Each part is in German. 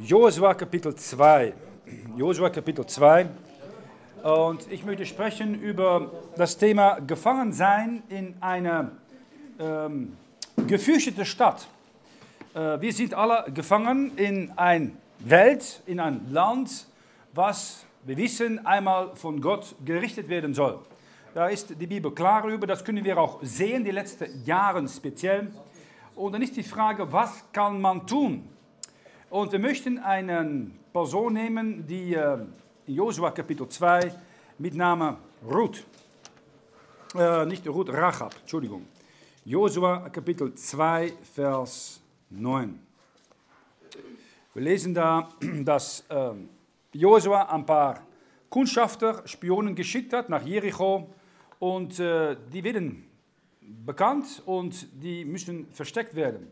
Josua Kapitel 2. Josua Kapitel 2. Und ich möchte sprechen über das Thema Gefangensein in einer gefürchteten Stadt. Wir sind alle gefangen in eine Welt, in ein Land, was wir wissen, einmal von Gott gerichtet werden soll. Da ist die Bibel klar über, das können wir auch sehen, die letzten Jahre speziell. Und dann ist die Frage, was kann man tun? Und wir möchten eine Person nehmen, die in Josua Kapitel 2 mit Namen Ruth, nicht Ruth, Rahab, Entschuldigung. Josua Kapitel 2, Vers 9. Wir lesen da, dass Josua ein paar Kundschafter, Spionen geschickt hat nach Jericho und die werden bekannt und die müssen versteckt werden.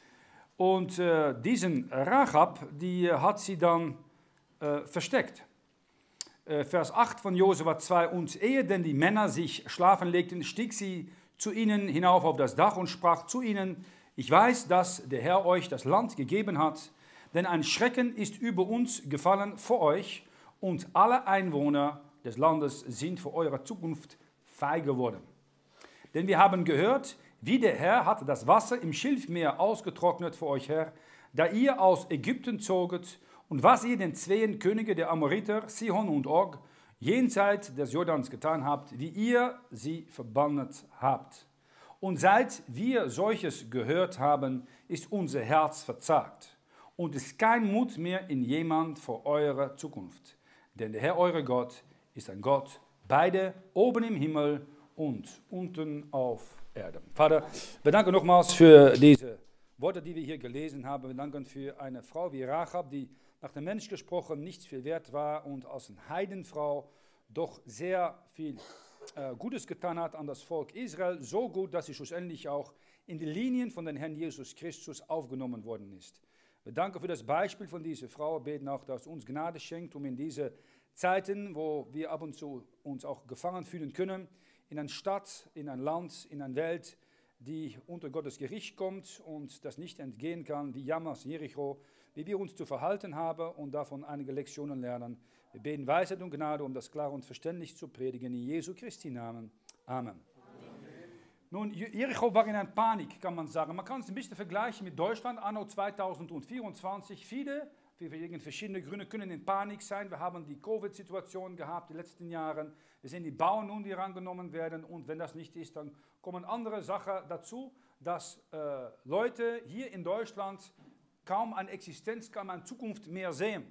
Und diesen Rahab, die hat sie dann versteckt. Vers 8 von Josua 2, und ehe denn die Männer sich schlafen legten, stieg sie zu ihnen hinauf auf das Dach und sprach zu ihnen, ich weiß, dass der Herr euch das Land gegeben hat, denn ein Schrecken ist über uns gefallen vor euch und alle Einwohner des Landes sind vor eurer Zukunft feig geworden. Denn wir haben gehört, wie der Herr hat das Wasser im Schilfmeer ausgetrocknet vor euch her, da ihr aus Ägypten zoget, und was ihr den zwei Könige der Amoriter, Sihon und Og, jenseits des Jordans getan habt, wie ihr sie verbannt habt. Und seit wir solches gehört haben, ist unser Herz verzagt. Und ist kein Mut mehr in jemand vor eurer Zukunft. Denn der Herr, euer Gott, ist ein Gott, beide oben im Himmel und unten auf Erde. Vater, wir danken nochmals für diese Worte, die wir hier gelesen haben. Wir danken für eine Frau wie Rahab, die nach dem Mensch gesprochen nichts viel wert war und als eine Heidenfrau doch sehr viel Gutes getan hat an das Volk Israel. So gut, dass sie schlussendlich auch in die Linien von dem Herrn Jesus Christus aufgenommen worden ist. Wir danken für das Beispiel von dieser Frau, beten auch, dass uns Gnade schenkt, um in diese Zeiten, wo wir ab und zu uns auch gefangen fühlen können, in eine Stadt, in ein Land, in eine Welt, die unter Gottes Gericht kommt und das nicht entgehen kann, wie Jammers, Jericho, wie wir uns zu verhalten haben und davon einige Lektionen lernen. Wir beten Weisheit und Gnade, um das klar und verständlich zu predigen, in Jesu Christi Namen. Amen. Nun, Jericho war in einer Panik, kann man sagen. Man kann es ein bisschen vergleichen mit Deutschland, anno 2024. Viele, wegen verschiedenen Gründen, können in Panik sein. Wir haben die Covid-Situation gehabt, die letzten Jahre. Wir sehen die Bauern nun, die herangenommen werden. Und wenn das nicht ist, dann kommen andere Sachen dazu, dass Leute hier in Deutschland kaum eine Existenz, kaum eine Zukunft mehr sehen.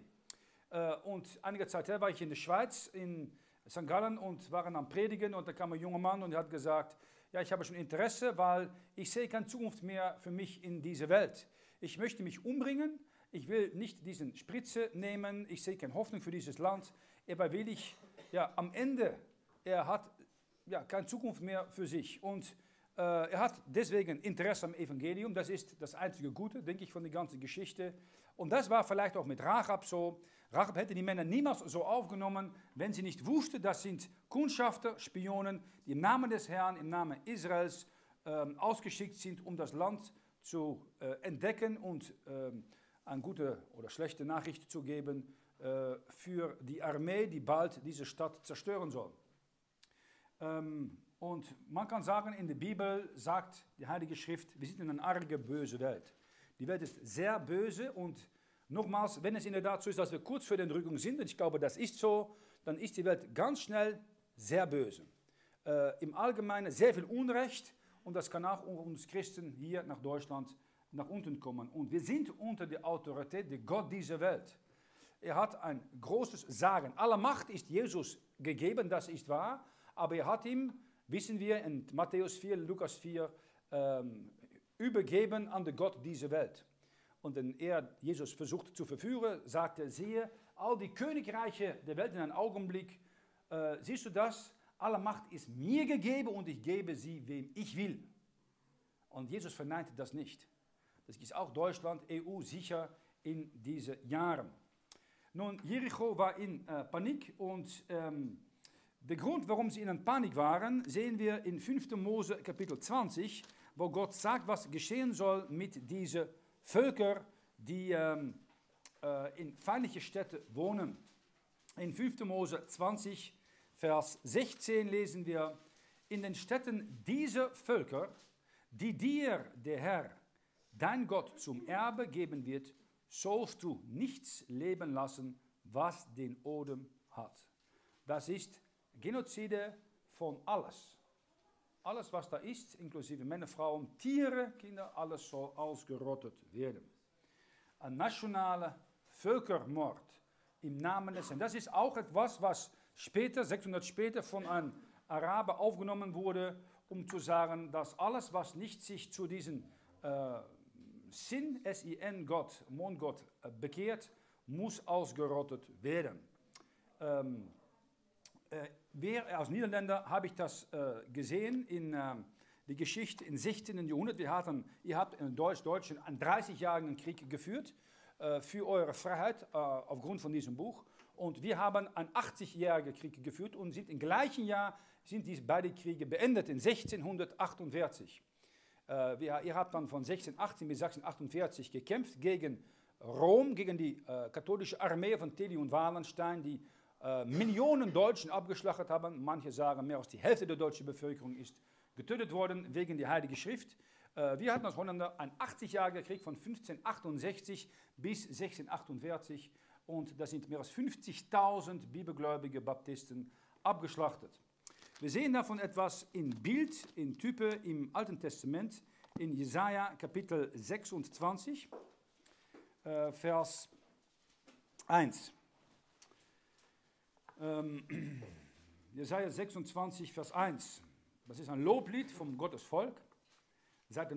Und einige Zeit her war ich in der Schweiz, in St. Gallen, und waren am Predigen. Und da kam ein junger Mann und der hat gesagt, ja, ich habe schon Interesse, weil ich sehe keine Zukunft mehr für mich in dieser Welt. Ich möchte mich umbringen, ich will nicht diesen Spritze nehmen, ich sehe keine Hoffnung für dieses Land. Aber will ich, ja, am Ende, er hat ja keine Zukunft mehr für sich. Und er hat deswegen Interesse am Evangelium, das ist das einzige Gute, denke ich, von der ganzen Geschichte. Und das war vielleicht auch mit Rahab so. Rahab hätte die Männer niemals so aufgenommen, wenn sie nicht wusste, das sind Kundschafter, Spionen, die im Namen des Herrn, im Namen Israels ausgeschickt sind, um das Land zu entdecken und eine gute oder schlechte Nachricht zu geben für die Armee, die bald diese Stadt zerstören soll. Und man kann sagen, in der Bibel sagt die Heilige Schrift, wir sind in einer arge, böse Welt. Die Welt ist sehr böse und nochmals, wenn es in der Tat so ist, dass wir kurz vor der Entrückung sind, und ich glaube, das ist so, dann ist die Welt ganz schnell sehr böse. Im Allgemeinen sehr viel Unrecht und das kann auch uns Christen hier nach Deutschland nach unten kommen. Und wir sind unter der Autorität der Gott dieser Welt. Er hat ein großes Sagen. Alle Macht ist Jesus gegeben, das ist wahr, aber er hat ihm, wissen wir in Matthäus 4, Lukas 4, übergeben an den Gott dieser Welt. Und wenn er Jesus versucht zu verführen, sagt er, siehe, all die Königreiche der Welt in einem Augenblick, siehst du das? Alle Macht ist mir gegeben und ich gebe sie, wem ich will. Und Jesus verneint das nicht. Das ist auch Deutschland, EU sicher in diesen Jahren. Nun, Jericho war in Panik und der Grund, warum sie in Panik waren, sehen wir in 5. Mose Kapitel 20, wo Gott sagt, was geschehen soll mit diesen Völkern, die in feindliche Städte wohnen. In 5. Mose 20, Vers 16 lesen wir, in den Städten dieser Völker, die dir der Herr, dein Gott, zum Erbe geben wird, sollst du nichts leben lassen, was den Odem hat. Das ist Genozide von alles. Alles, was da ist, inklusive Männer, Frauen, Tiere, Kinder, alles soll ausgerottet werden. Ein nationaler Völkermord im Namen des Herrn. Das ist auch etwas, was später, 600 später, von einem Araber aufgenommen wurde, um zu sagen, dass alles, was nicht sich zu diesem Sin, S-I-N, Gott, Mondgott, bekehrt, muss ausgerottet werden. Als Niederländer habe ich das gesehen in die Geschichte im 16. Jahrhundert. Ihr habt in Deutschland einen 30-jährigen Krieg geführt für eure Freiheit aufgrund von diesem Buch. Und wir haben einen 80-jährigen Krieg geführt und sind im gleichen Jahr sind diese beiden Kriege beendet, in 1648. Ihr habt dann von 1618 bis 1648 gekämpft gegen Rom, gegen die katholische Armee von Tilly und Wallenstein, die Millionen Deutschen abgeschlachtet haben. Manche sagen, mehr als die Hälfte der deutschen Bevölkerung ist getötet worden wegen der Heiligen Schrift. Wir hatten als Holländer einen 80-jährigen Krieg von 1568 bis 1648 und da sind mehr als 50.000 bibelgläubige Baptisten abgeschlachtet. Wir sehen davon etwas in Bild, in Type im Alten Testament, in Jesaja Kapitel 26, Vers 1. Jesaja 26, Vers 1. Das ist ein Loblied vom Gottesvolk. Seite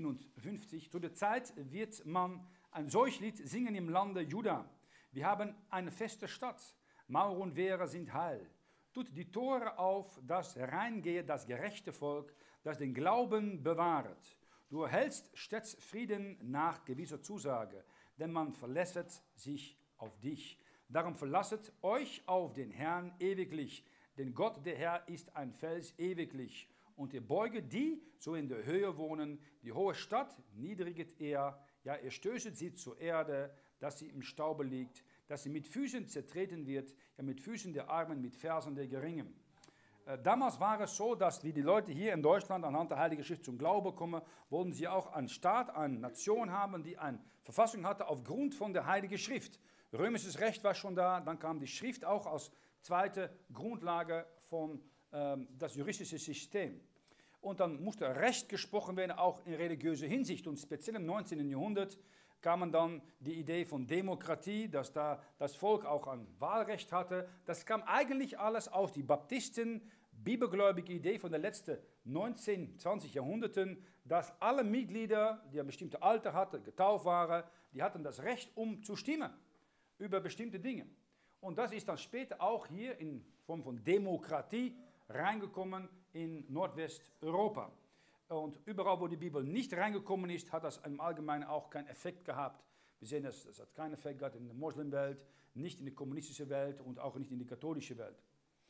957. Zu der Zeit wird man ein solches Lied singen im Lande Juda. Wir haben eine feste Stadt. Mauer und Wehre sind heil. Tut die Tore auf, dass hereingehe das gerechte Volk, das den Glauben bewahret. Du erhältst stets Frieden nach gewisser Zusage, denn man verlässt sich auf dich. Darum verlasset euch auf den Herrn ewiglich, denn Gott, der Herr, ist ein Fels ewiglich. Und ihr beuget die, so in der Höhe wohnen, die hohe Stadt niedriget er, ja, er stößet sie zur Erde, dass sie im Staube liegt, dass sie mit Füßen zertreten wird, ja, mit Füßen der Armen, mit Fersen der Geringen. Damals war es so, dass wie die Leute hier in Deutschland anhand der Heiligen Schrift zum Glauben kommen, wollten sie auch einen Staat, eine Nation haben, die eine Verfassung hatte aufgrund von der Heiligen Schrift. Römisches Recht war schon da, dann kam die Schrift auch als zweite Grundlage von das juristische System. Und dann musste Recht gesprochen werden, auch in religiöser Hinsicht. Und speziell im 19. Jahrhundert kam dann die Idee von Demokratie, dass da das Volk auch ein Wahlrecht hatte. Das kam eigentlich alles aus die Baptisten, bibelgläubige Idee von den letzten 19, 20 Jahrhunderten, dass alle Mitglieder, die ein bestimmtes Alter hatten, getauft waren, die hatten das Recht, um zu stimmen über bestimmte Dinge. Und das ist dann später auch hier in Form von Demokratie reingekommen in Nordwesteuropa. Und überall, wo die Bibel nicht reingekommen ist, hat das im Allgemeinen auch keinen Effekt gehabt. Wir sehen, das hat keinen Effekt gehabt in der Muslimwelt, nicht in der kommunistischen Welt und auch nicht in der katholischen Welt.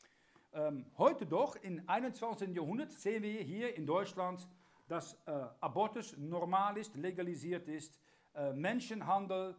Heute doch, im 21. Jahrhundert, sehen wir hier in Deutschland, dass Abortus normal ist, legalisiert ist, Menschenhandel,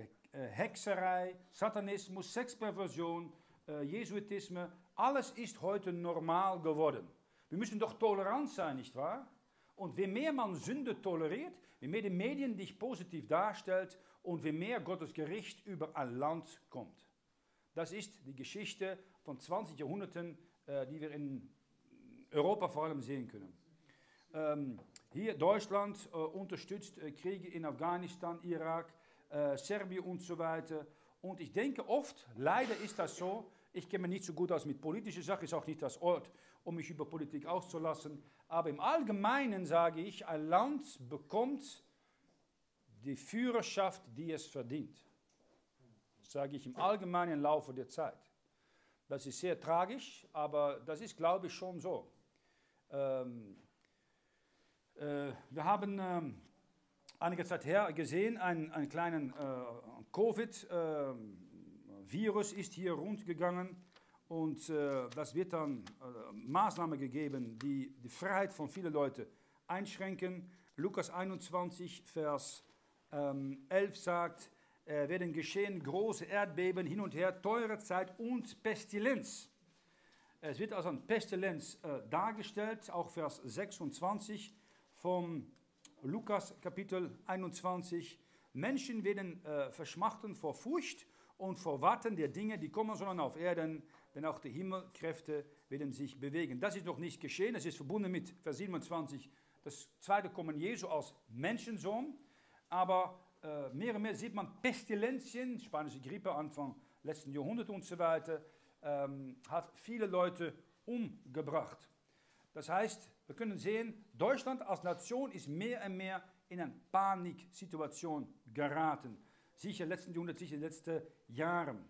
Hexerei, Satanismus, Sexperversion, Jesuitisme, alles ist heute normal geworden. Wir müssen doch tolerant sein, nicht wahr? Und je mehr man Sünde toleriert, je mehr die Medien dich positiv darstellt und je mehr Gottes Gericht über ein Land kommt. Das ist die Geschichte von 20 Jahrhunderten, die wir in Europa vor allem sehen können. Hier Deutschland unterstützt Kriege in Afghanistan, Irak, Serbien und so weiter. Und ich denke oft, leider ist das so, ich kenne mich nicht so gut aus mit politischen Sachen, ist auch nicht das Ort, um mich über Politik auszulassen, aber im Allgemeinen sage ich, ein Land bekommt die Führerschaft, die es verdient. Das sage ich im allgemeinen Laufe der Zeit. Das ist sehr tragisch, aber das ist, glaube ich, schon so. Wir haben einige Zeit her gesehen, einen kleinen Covid-Virus ist hier rundgegangen und das wird dann Maßnahmen gegeben, die die Freiheit von vielen Leuten einschränken. Lukas 21, Vers 11 sagt, werden geschehen große Erdbeben, hin und her, teure Zeit und Pestilenz. Es wird als eine Pestilenz dargestellt, auch Vers 26 vom Lukas Kapitel 21. Menschen werden verschmachten vor Furcht und vor Warten der Dinge, die kommen sollen auf Erden, denn auch die Himmelkräfte werden sich bewegen. Das ist noch nicht geschehen, es ist verbunden mit Vers 27, das zweite Kommen Jesu als Menschensohn, aber mehr und mehr sieht man Pestilenzien, spanische Grippe Anfang letzten Jahrhundert und so weiter, hat viele Leute umgebracht. Das heißt, wir können sehen, Deutschland als Nation ist mehr und mehr in eine Paniksituation geraten. Sicher letzten Jahrhundert, sicher letzten Jahren.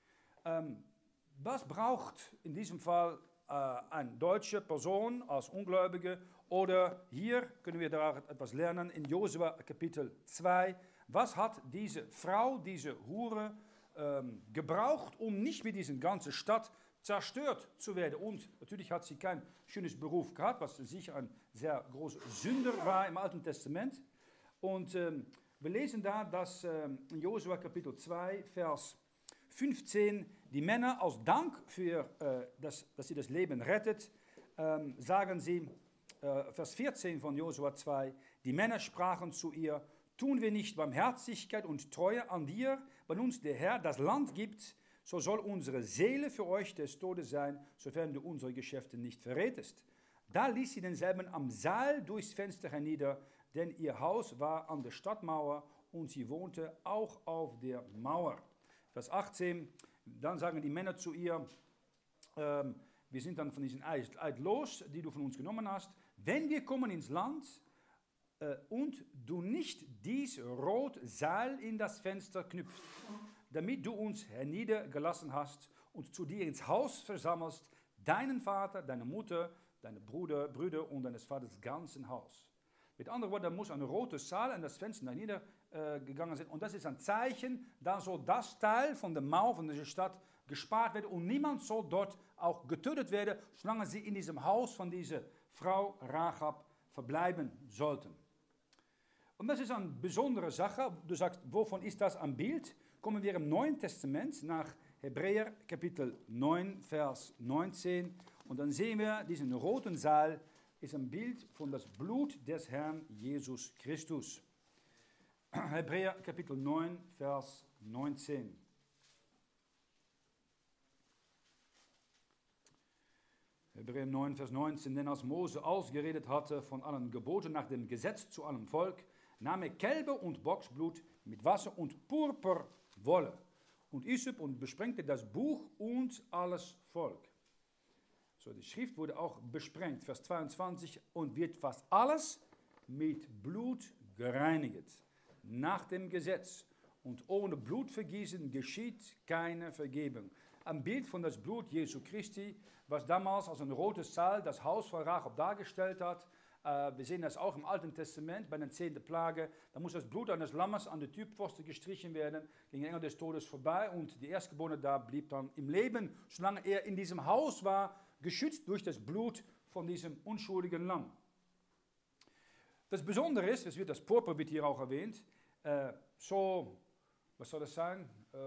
Was braucht in diesem Fall eine deutsche Person als Ungläubige? Oder hier können wir da etwas lernen in Josua Kapitel 2. Was hat diese Frau, diese Hure, gebraucht, um nicht mit dieser ganzen Stadt zerstört zu werden? Und natürlich hat sie kein schönes Beruf gehabt, was sicher ein sehr großer Sünder war im Alten Testament. Und wir lesen da, dass in Josua Kapitel 2, Vers 15, die Männer als Dank für, dass sie das Leben rettet, sagen sie, Vers 14 von Josua 2, die Männer sprachen zu ihr, tun wir nicht Barmherzigkeit und Treue an dir, wenn uns der Herr das Land gibt, so soll unsere Seele für euch des Todes sein, sofern du unsere Geschäfte nicht verrätest. Da ließ sie denselben am Saal durchs Fenster hernieder, denn ihr Haus war an der Stadtmauer und sie wohnte auch auf der Mauer. Vers 18, dann sagen die Männer zu ihr, wir sind dann von diesem Eid los, die du von uns genommen hast. Wenn wir kommen ins Land und du nicht dies Rotseil in das Fenster knüpfst, damit du uns herniedergelassen hast und zu dir ins Haus versammelst, deinen Vater, deine Mutter, deine Brüder und deines Vaters ganzen Haus. Mit anderen Worten, da muss ein rotes Seil an das Fenster niedergegangen sein. Und das ist ein Zeichen, da soll das Teil von der Mauer von dieser Stadt gespart werden. Und niemand soll dort auch getötet werden, solange sie in diesem Haus von dieser Frau Rahab verbleiben sollten. Und das ist eine besondere Sache. Du sagst, wovon ist das ein Bild? Kommen wir im Neuen Testament nach Hebräer Kapitel 9, Vers 19. Und dann sehen wir, diesen roten Seil ist ein Bild von das Blut des Herrn Jesus Christus. Hebräer Kapitel 9, Vers 19. Hebräer 9, Vers 19. Denn als Mose ausgeredet hatte von allen Geboten nach dem Gesetz zu allem Volk, nahm er Kälber und Bocksblut mit Wasser und Purpurwolle und Hyssop und besprengte das Buch und alles Volk. So, die Schrift wurde auch besprengt, Vers 22, und wird fast alles mit Blut gereinigt, nach dem Gesetz. Und ohne Blutvergießen geschieht keine Vergebung. Ein Bild von das Blut Jesu Christi, was damals als ein rotes Seil das Haus von Rahab dargestellt hat. Wir sehen das auch im Alten Testament bei der 10. Plage. Da muss das Blut eines Lammes an der Türpfosten gestrichen werden, ging der Engel des Todes vorbei und die Erstgeborene da blieb dann im Leben, solange er in diesem Haus war, geschützt durch das Blut von diesem unschuldigen Lamm. Das Besondere ist, das Purpur wird hier auch erwähnt, was soll das sein,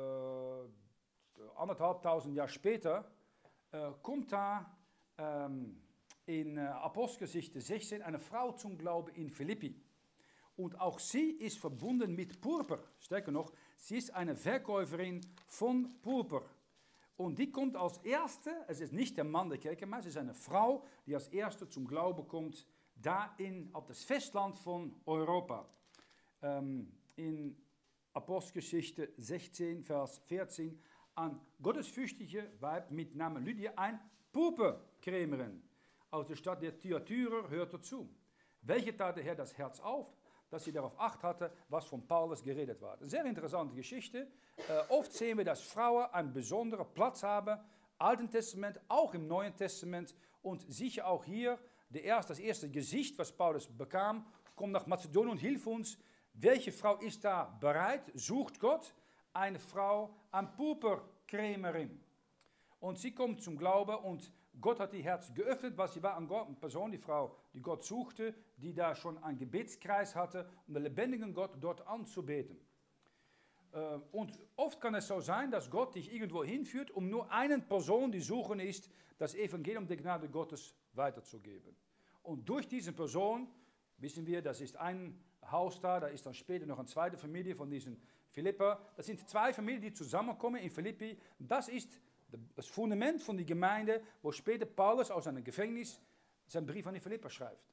1500 Jahre später, kommt da in Apostelgeschichte 16 eine Frau zum Glauben in Philippi. Und auch sie ist verbunden mit Purpur. Stärker noch, sie ist eine Verkäuferin von Purpur. Und die kommt als Erste, es ist nicht der Mann der Kerkermeister, es ist eine Frau, die als Erste zum Glauben kommt, da auf das Festland von Europa. In Apostelgeschichte 16, Vers 14, an gottesfürchtige Weib mit Namen Lydia, ein Purpurkrämerin aus der Stadt der Thyatira, hörte zu. Welche tat der Herr das Herz auf, dass sie darauf Acht hatte, was von Paulus geredet war. Eine sehr interessante Geschichte. Oft sehen wir, dass Frauen einen besonderen Platz haben, im Alten Testament, auch im Neuen Testament und sicher auch hier. Das erste Gesicht, was Paulus bekam, kommt nach Mazedonien und hilft uns. Welche Frau ist da bereit, sucht Gott? Eine Frau, eine Purpurkrämerin. Und sie kommt zum Glauben und Gott hat ihr Herz geöffnet, was sie war, eine Person, die Frau, die Gott suchte, die da schon einen Gebetskreis hatte, um den lebendigen Gott dort anzubeten. Und oft kann es so sein, dass Gott dich irgendwo hinführt, um nur eine Person, die suchen ist, das Evangelium der Gnade Gottes weiterzugeben. Und durch diese Person, wissen wir, das ist ein Haus da ist dann später noch eine zweite Familie von diesen Philipper. Das sind zwei Familien, die zusammenkommen in Philippi. Das ist das Fundament von der Gemeinde, wo später Paulus aus einem Gefängnis seinen Brief an die Philipper schreibt.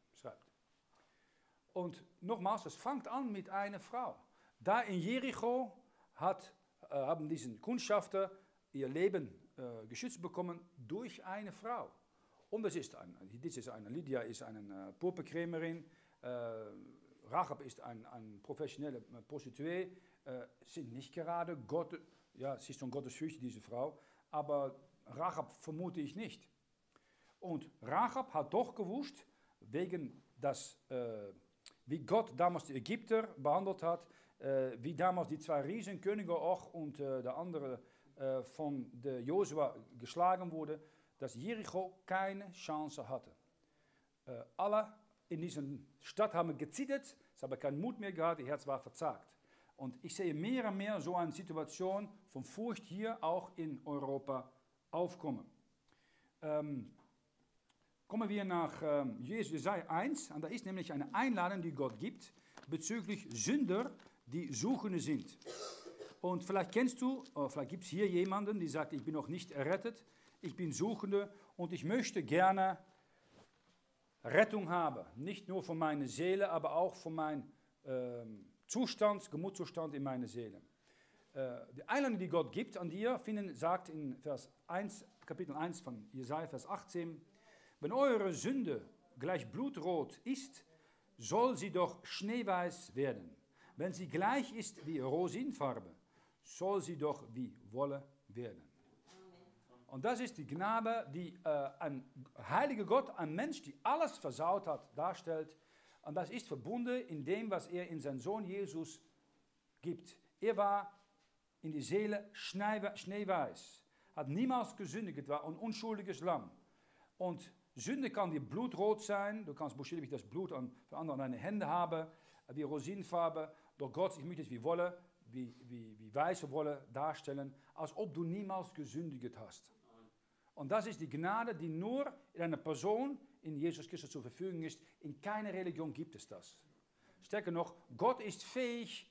Und nochmals, es fängt an mit einer Frau. Da in Jericho haben diese Kundschafter ihr Leben geschützt bekommen durch eine Frau. Und das ist Lydia ist eine Purpurkrämerin, Rahab ist ein professioneller Prostituee, sind nicht gerade Gott, ja, sie ist schon gottesfürchtig, diese Frau, aber Rahab vermute ich nicht. Und Rahab hat doch gewusst, wegen das, wie Gott damals die Ägypter behandelt hat, wie damals die zwei Riesenkönige auch und der andere von der Josua geschlagen wurde, dass Jericho keine Chance hatte. Alle in dieser Stadt haben gezittert, sie haben keinen Mut mehr gehabt, ihr Herz war verzagt. Und ich sehe mehr und mehr so eine Situation von Furcht hier auch in Europa aufkommen. Kommen wir nach Jesaja 1, und da ist nämlich eine Einladung, die Gott gibt, bezüglich Sünder, die Suchende sind. Und vielleicht kennst du, oder vielleicht gibt es hier jemanden, die sagt, ich bin noch nicht errettet, ich bin Suchende und ich möchte gerne Rettung haben. Nicht nur von meiner Seele, aber auch von meinem Gemütszustand in meiner Seele. Die Einladung, die Gott gibt an dir, sagt in Vers 1, Kapitel 1 von Jesaja, Vers 18, wenn eure Sünde gleich blutrot ist, soll sie doch schneeweiß werden. Wenn sie gleich ist wie Rosinfarbe, soll sie doch wie Wolle werden. Und das ist die Gnade, die ein heiliger Gott, ein Mensch, die alles versaut hat, darstellt. Und das ist verbunden in dem, was er in seinen Sohn Jesus gibt. Er war in die Seele schneeweiß, hat niemals gesündigt, war ein unschuldiges Lamm. Und Sünde kann dir blutrot sein, du kannst buchstäblich das Blut von anderen an deine Hände haben, wie Rosinfarbe. Doch Gott, ich möchte es wie Wolle, wie weiße Wolle darstellen, als ob du niemals gesündigt hast. Und das ist die Gnade, die nur in einer Person, in Jesus Christus zur Verfügung ist. In keiner Religion gibt es das. Stärker noch, Gott ist fähig,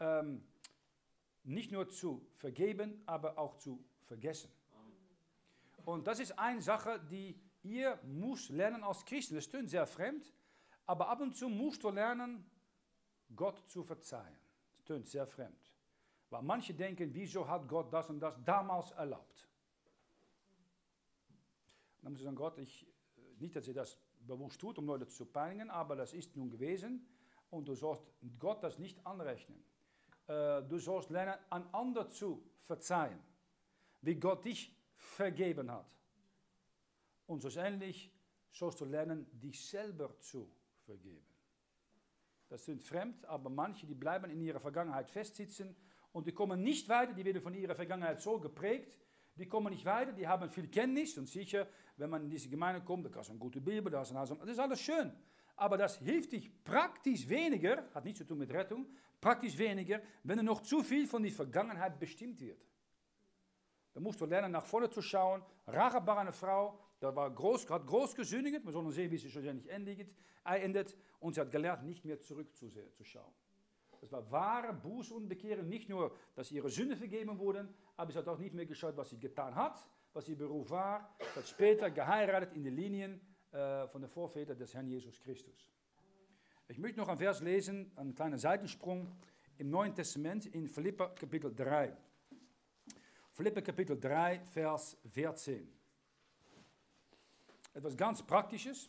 nicht nur zu vergeben, aber auch zu vergessen. Und das ist eine Sache, die ihr müsst lernen als Christen. Das klingt sehr fremd, aber ab und zu musst du lernen, Gott zu verzeihen. Das klingt sehr fremd. Weil manche denken, wieso hat Gott das und das damals erlaubt? Und dann muss ich sagen, Gott, nicht, dass ihr das bewusst tut, um Leute zu peinigen, aber das ist nun gewesen und du sollst Gott das nicht anrechnen. Du sollst lernen, an anderen zu verzeihen, wie Gott dich vergeben hat. Und schlussendlich sollst du lernen, dich selber zu vergeben. Das sind fremd, aber manche, die bleiben in ihrer Vergangenheit festsitzen und die kommen nicht weiter, die werden von ihrer Vergangenheit so geprägt, die kommen nicht weiter, die haben viel Kenntnis und sicher, wenn man in diese Gemeinde kommt, da hast du eine gute Bibel, das ist alles schön. Aber das hilft dich praktisch weniger, hat nichts zu tun mit Rettung, praktisch weniger, wenn du noch zu viel von der Vergangenheit bestimmt wird. Da musst du lernen, nach vorne zu schauen. Rahab war eine Frau, die hat groß gesündigt, wir sollen sehen, wie sie schlussendlich endet. Und sie hat gelernt, nicht mehr zurückzuschauen. Das war wahre Buße und Bekehrung, nicht nur, dass ihre Sünden vergeben wurden, aber sie hat auch nicht mehr geschaut, was sie getan hat, was ihr Beruf war. Sie hat später geheiratet in den Linien von den Vorvätern des Herrn Jesus Christus. Ich möchte noch einen Vers lesen, einen kleinen Seitensprung im Neuen Testament in Philipper Kapitel 3. Philipper Kapitel 3, Vers 14. Etwas ganz Praktisches.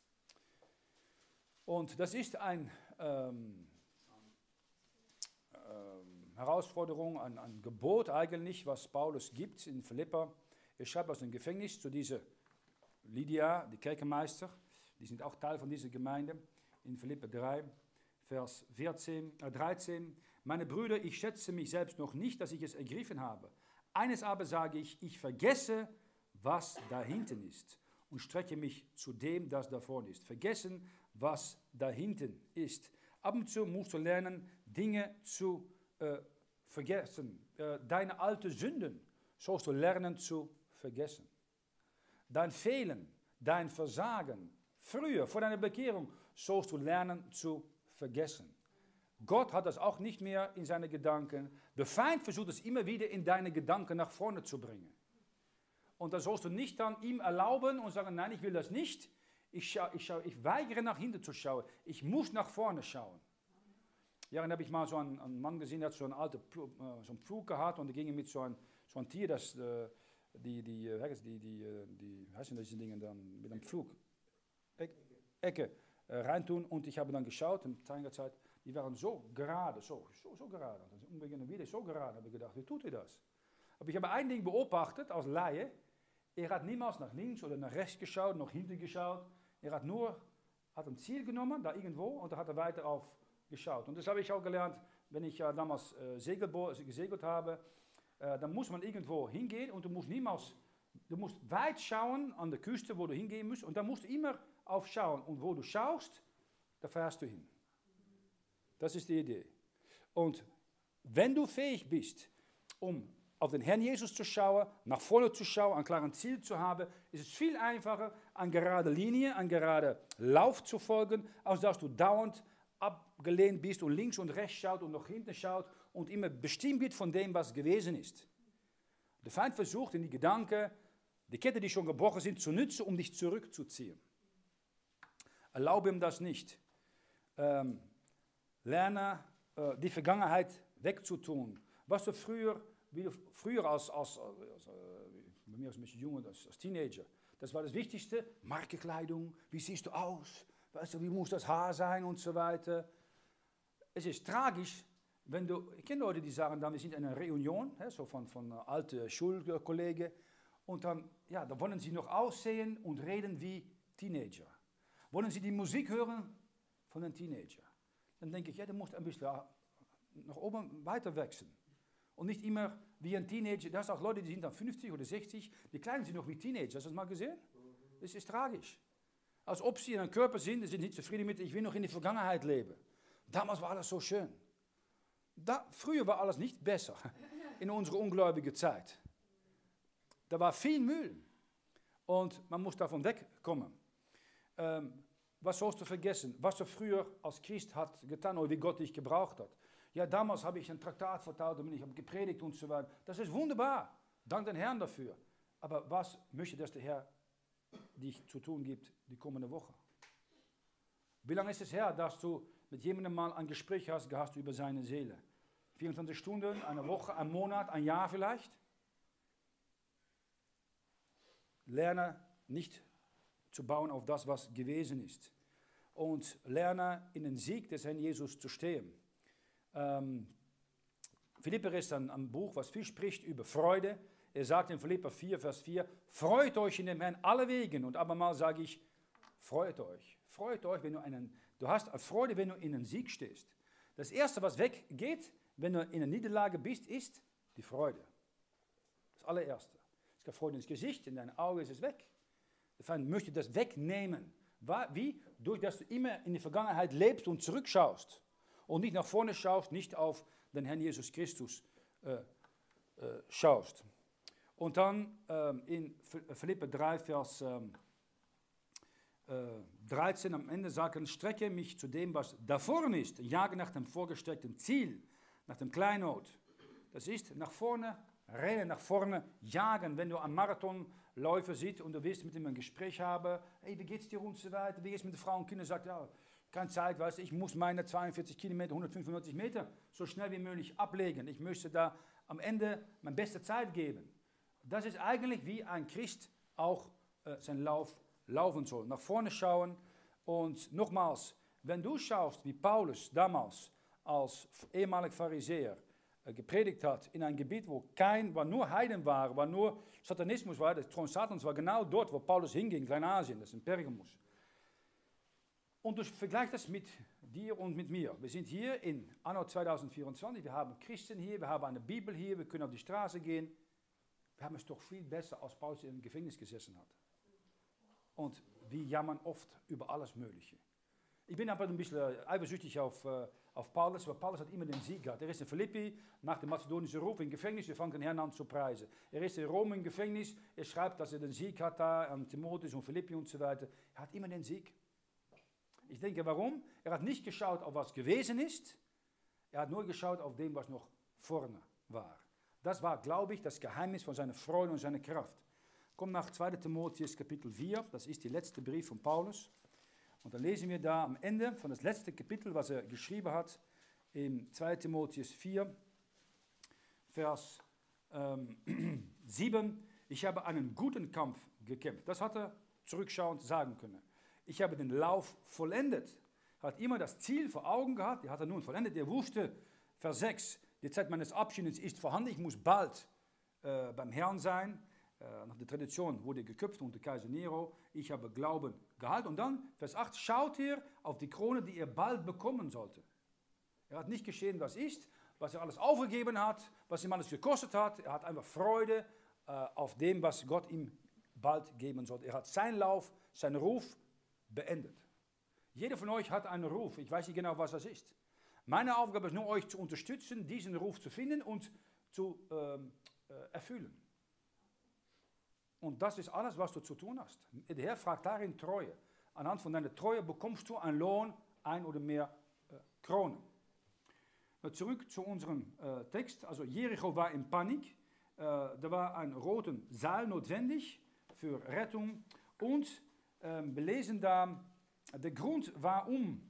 Und das ist eine Herausforderung, ein Gebot eigentlich, was Paulus gibt in Philipper. Er schreibt aus dem Gefängnis zu dieser Lydia, die Kerkermeister, die sind auch Teil von dieser Gemeinde, in Philipper 3, Vers 13. Meine Brüder, ich schätze mich selbst noch nicht, dass ich es ergriffen habe. Eines aber sage ich, ich vergesse, was da hinten ist und strecke mich zu dem, das da vorne ist. Vergessen, was da hinten ist. Ab und zu musst du lernen, Dinge zu vergessen. Deine alten Sünden sollst du lernen zu vergessen. Dein Fehlen, dein Versagen, früher, vor deiner Bekehrung, sollst du lernen zu vergessen. Gott hat das auch nicht mehr in seine Gedanken. Der Feind versucht es immer wieder in deine Gedanken nach vorne zu bringen. Und dann sollst du nicht dann ihm erlauben und sagen, nein, ich will das nicht. Ich weigere nach hinten zu schauen. Ich muss nach vorne schauen. Ja, dann habe ich mal so einen Mann gesehen, der hat so einen alten so einen Pflug gehabt und der ging mit so ein Tier, das wie heißen diese Dinge dann, mit einem Pflug, Ecke reintun und ich habe dann geschaut in einiger Zeit, die waren so gerade, so gerade. Und dann umgehen wieder so gerade, habe ich gedacht, wie tut er das? Aber ich habe ein Ding beobachtet als Laie, er hat niemals nach links oder nach rechts geschaut, noch hinten geschaut, er hat ein Ziel genommen, da irgendwo, und da hat er weiter auf geschaut. Und das habe ich auch gelernt, wenn ich damals gesegelt habe, dann muss man irgendwo hingehen und du musst weit schauen an der Küste, wo du hingehen musst, und dann musst du immer aufschauen. Und wo du schaust, da fährst du hin. Das ist die Idee. Und wenn du fähig bist, um auf den Herrn Jesus zu schauen, nach vorne zu schauen, ein klares Ziel zu haben, ist es viel einfacher, an gerade Linie, an gerade Lauf zu folgen, als dass du dauernd abgelehnt bist und links und rechts schaut und nach hinten schaut und immer bestimmt wird von dem, was gewesen ist. Der Feind versucht in die Gedanken, die Ketten, die schon gebrochen sind, zu nutzen, um dich zurückzuziehen. Erlaube ihm das nicht. Lerne, die Vergangenheit wegzutun. Was du früher als bei mir als ein bisschen jünger, als Teenager, das war das Wichtigste. Markenkleidung, wie siehst du aus? Weißt du, wie muss das Haar sein und so weiter. Es ist tragisch, ich kenne Leute, die sagen dann, wir sind in einer Reunion, so von alten Schulkollegen, und dann wollen sie noch aussehen und reden wie Teenager. Wollen sie die Musik hören von den Teenager? Dann denke ich, du musst ein bisschen nach oben weiter wachsen. Und nicht immer wie ein Teenager. Da sind auch Leute, die sind dann 50 oder 60, die kleiden sich noch wie Teenager. Hast du das mal gesehen? Das ist tragisch. Als ob sie in einem Körper sind, sie sind nicht zufrieden mit, ich will noch in die Vergangenheit leben. Damals war alles so schön. Früher war alles nicht besser in unserer ungläubigen Zeit. Da war viel Müll und man muss davon wegkommen. Was sollst du vergessen? Was du früher als Christ hat getan oder wie Gott dich gebraucht hat. Ja, damals habe ich ein Traktat verteilt und ich habe gepredigt und so weiter. Das ist wunderbar. Dank den Herrn dafür. Aber was möchte das der Herr dich zu tun gibt die kommende Woche? Wie lange ist es her, dass du mit jemandem mal ein Gespräch hast gehabt über seine Seele? 24 Stunden, eine Woche, ein Monat, ein Jahr vielleicht? Lerne nicht zu bauen auf das, was gewesen ist. Und lerne in den Sieg des Herrn Jesus zu stehen. Philipper ist ein Buch, was viel spricht über Freude. Er sagt in Philipper 4, Vers 4, freut euch in dem Herrn alle Wegen. Und abermal sage ich, freut euch. Freut euch, wenn du hast Freude, wenn du in einen Sieg stehst. Das Erste, was weggeht, wenn du in einer Niederlage bist, ist die Freude. Das allererste. Es gibt Freude ins Gesicht, in deinen Augen ist es weg. Der Feind möchte das wegnehmen. Wie? Durch dass du immer in die Vergangenheit lebst und zurückschaust. Und nicht nach vorne schaust, nicht auf den Herrn Jesus Christus schaust. Und dann in Philipper 3, Vers 13 am Ende sagen, strecke mich zu dem, was da vorne ist, jage nach dem vorgesteckten Ziel, nach dem Kleinod. Das ist nach vorne rennen, nach vorne jagen. Wenn du einen Marathonläufer siehst und du willst mit ihm ein Gespräch haben, hey, wie geht's dir und so weiter, wie geht's mit der Frau und Kindern, sagt, ja, keine Zeit, weißt du, ich muss meine 42 Kilometer, 195 Meter so schnell wie möglich ablegen. Ich möchte da am Ende meine beste Zeit geben. Das ist eigentlich wie ein Christ auch seinen Lauf laufen soll. Nach vorne schauen und nochmals, wenn du schaust, wie Paulus damals als ehemaliger Pharisäer gepredigt hat in einem Gebiet, wo nur Heiden waren, wo nur Satanismus war, der Thron Satans war genau dort, wo Paulus hinging, Kleinasien, das ist in Pergamus. Und du vergleichst das mit dir und mit mir. Wir sind hier in Anno 2024, wir haben Christen hier, wir haben eine Bibel hier, wir können auf die Straße gehen. Wir haben es doch viel besser, als Paulus im Gefängnis gesessen hat. Und wir jammern oft über alles Mögliche. Ich bin aber ein bisschen eifersüchtig auf auf Paulus, weil Paulus hat immer den Sieg gehabt. Er ist in Philippi nach dem mazedonischen Ruf im Gefängnis, er fängt den Herrn an zu preisen. Er ist in Rom im Gefängnis, er schreibt, dass er den Sieg hat da an Timotheus und Philippi und so weiter. Er hat immer den Sieg. Ich denke, warum? Er hat nicht geschaut, auf was gewesen ist, er hat nur geschaut auf dem, was noch vorne war. Das war, glaube ich, das Geheimnis von seiner Freude und seiner Kraft. Komm nach 2. Timotheus Kapitel 4, das ist der letzte Brief von Paulus. Und dann lesen wir da am Ende von das letzte Kapitel, was er geschrieben hat, in 2 Timotheus 4, Vers 7. Ich habe einen guten Kampf gekämpft. Das hat er zurückschauend sagen können. Ich habe den Lauf vollendet. Er hat immer das Ziel vor Augen gehabt, er hat er nun vollendet. Er wusste, Vers 6, die Zeit meines Abschieds ist vorhanden, ich muss bald beim Herrn sein. Nach der Tradition wurde geköpft unter Kaiser Nero. Ich habe Glauben gehalten. Und dann, Vers 8, schaut ihr auf die Krone, die ihr bald bekommen sollte. Er hat nicht geschehen, was ist, was er alles aufgegeben hat, was ihm alles gekostet hat. Er hat einfach Freude auf dem, was Gott ihm bald geben sollte. Er hat seinen Lauf, seinen Ruf beendet. Jeder von euch hat einen Ruf. Ich weiß nicht genau, was das ist. Meine Aufgabe ist nur, euch zu unterstützen, diesen Ruf zu finden und zu erfüllen. Und das ist alles, was du zu tun hast. Der Herr fragt darin Treue. Anhand von deiner Treue bekommst du einen Lohn, ein oder mehr Kronen. Zurück zu unserem Text. Also Jericho war in Panik. Da war ein roter Seil notwendig für Rettung. Und wir lesen da, der Grund, warum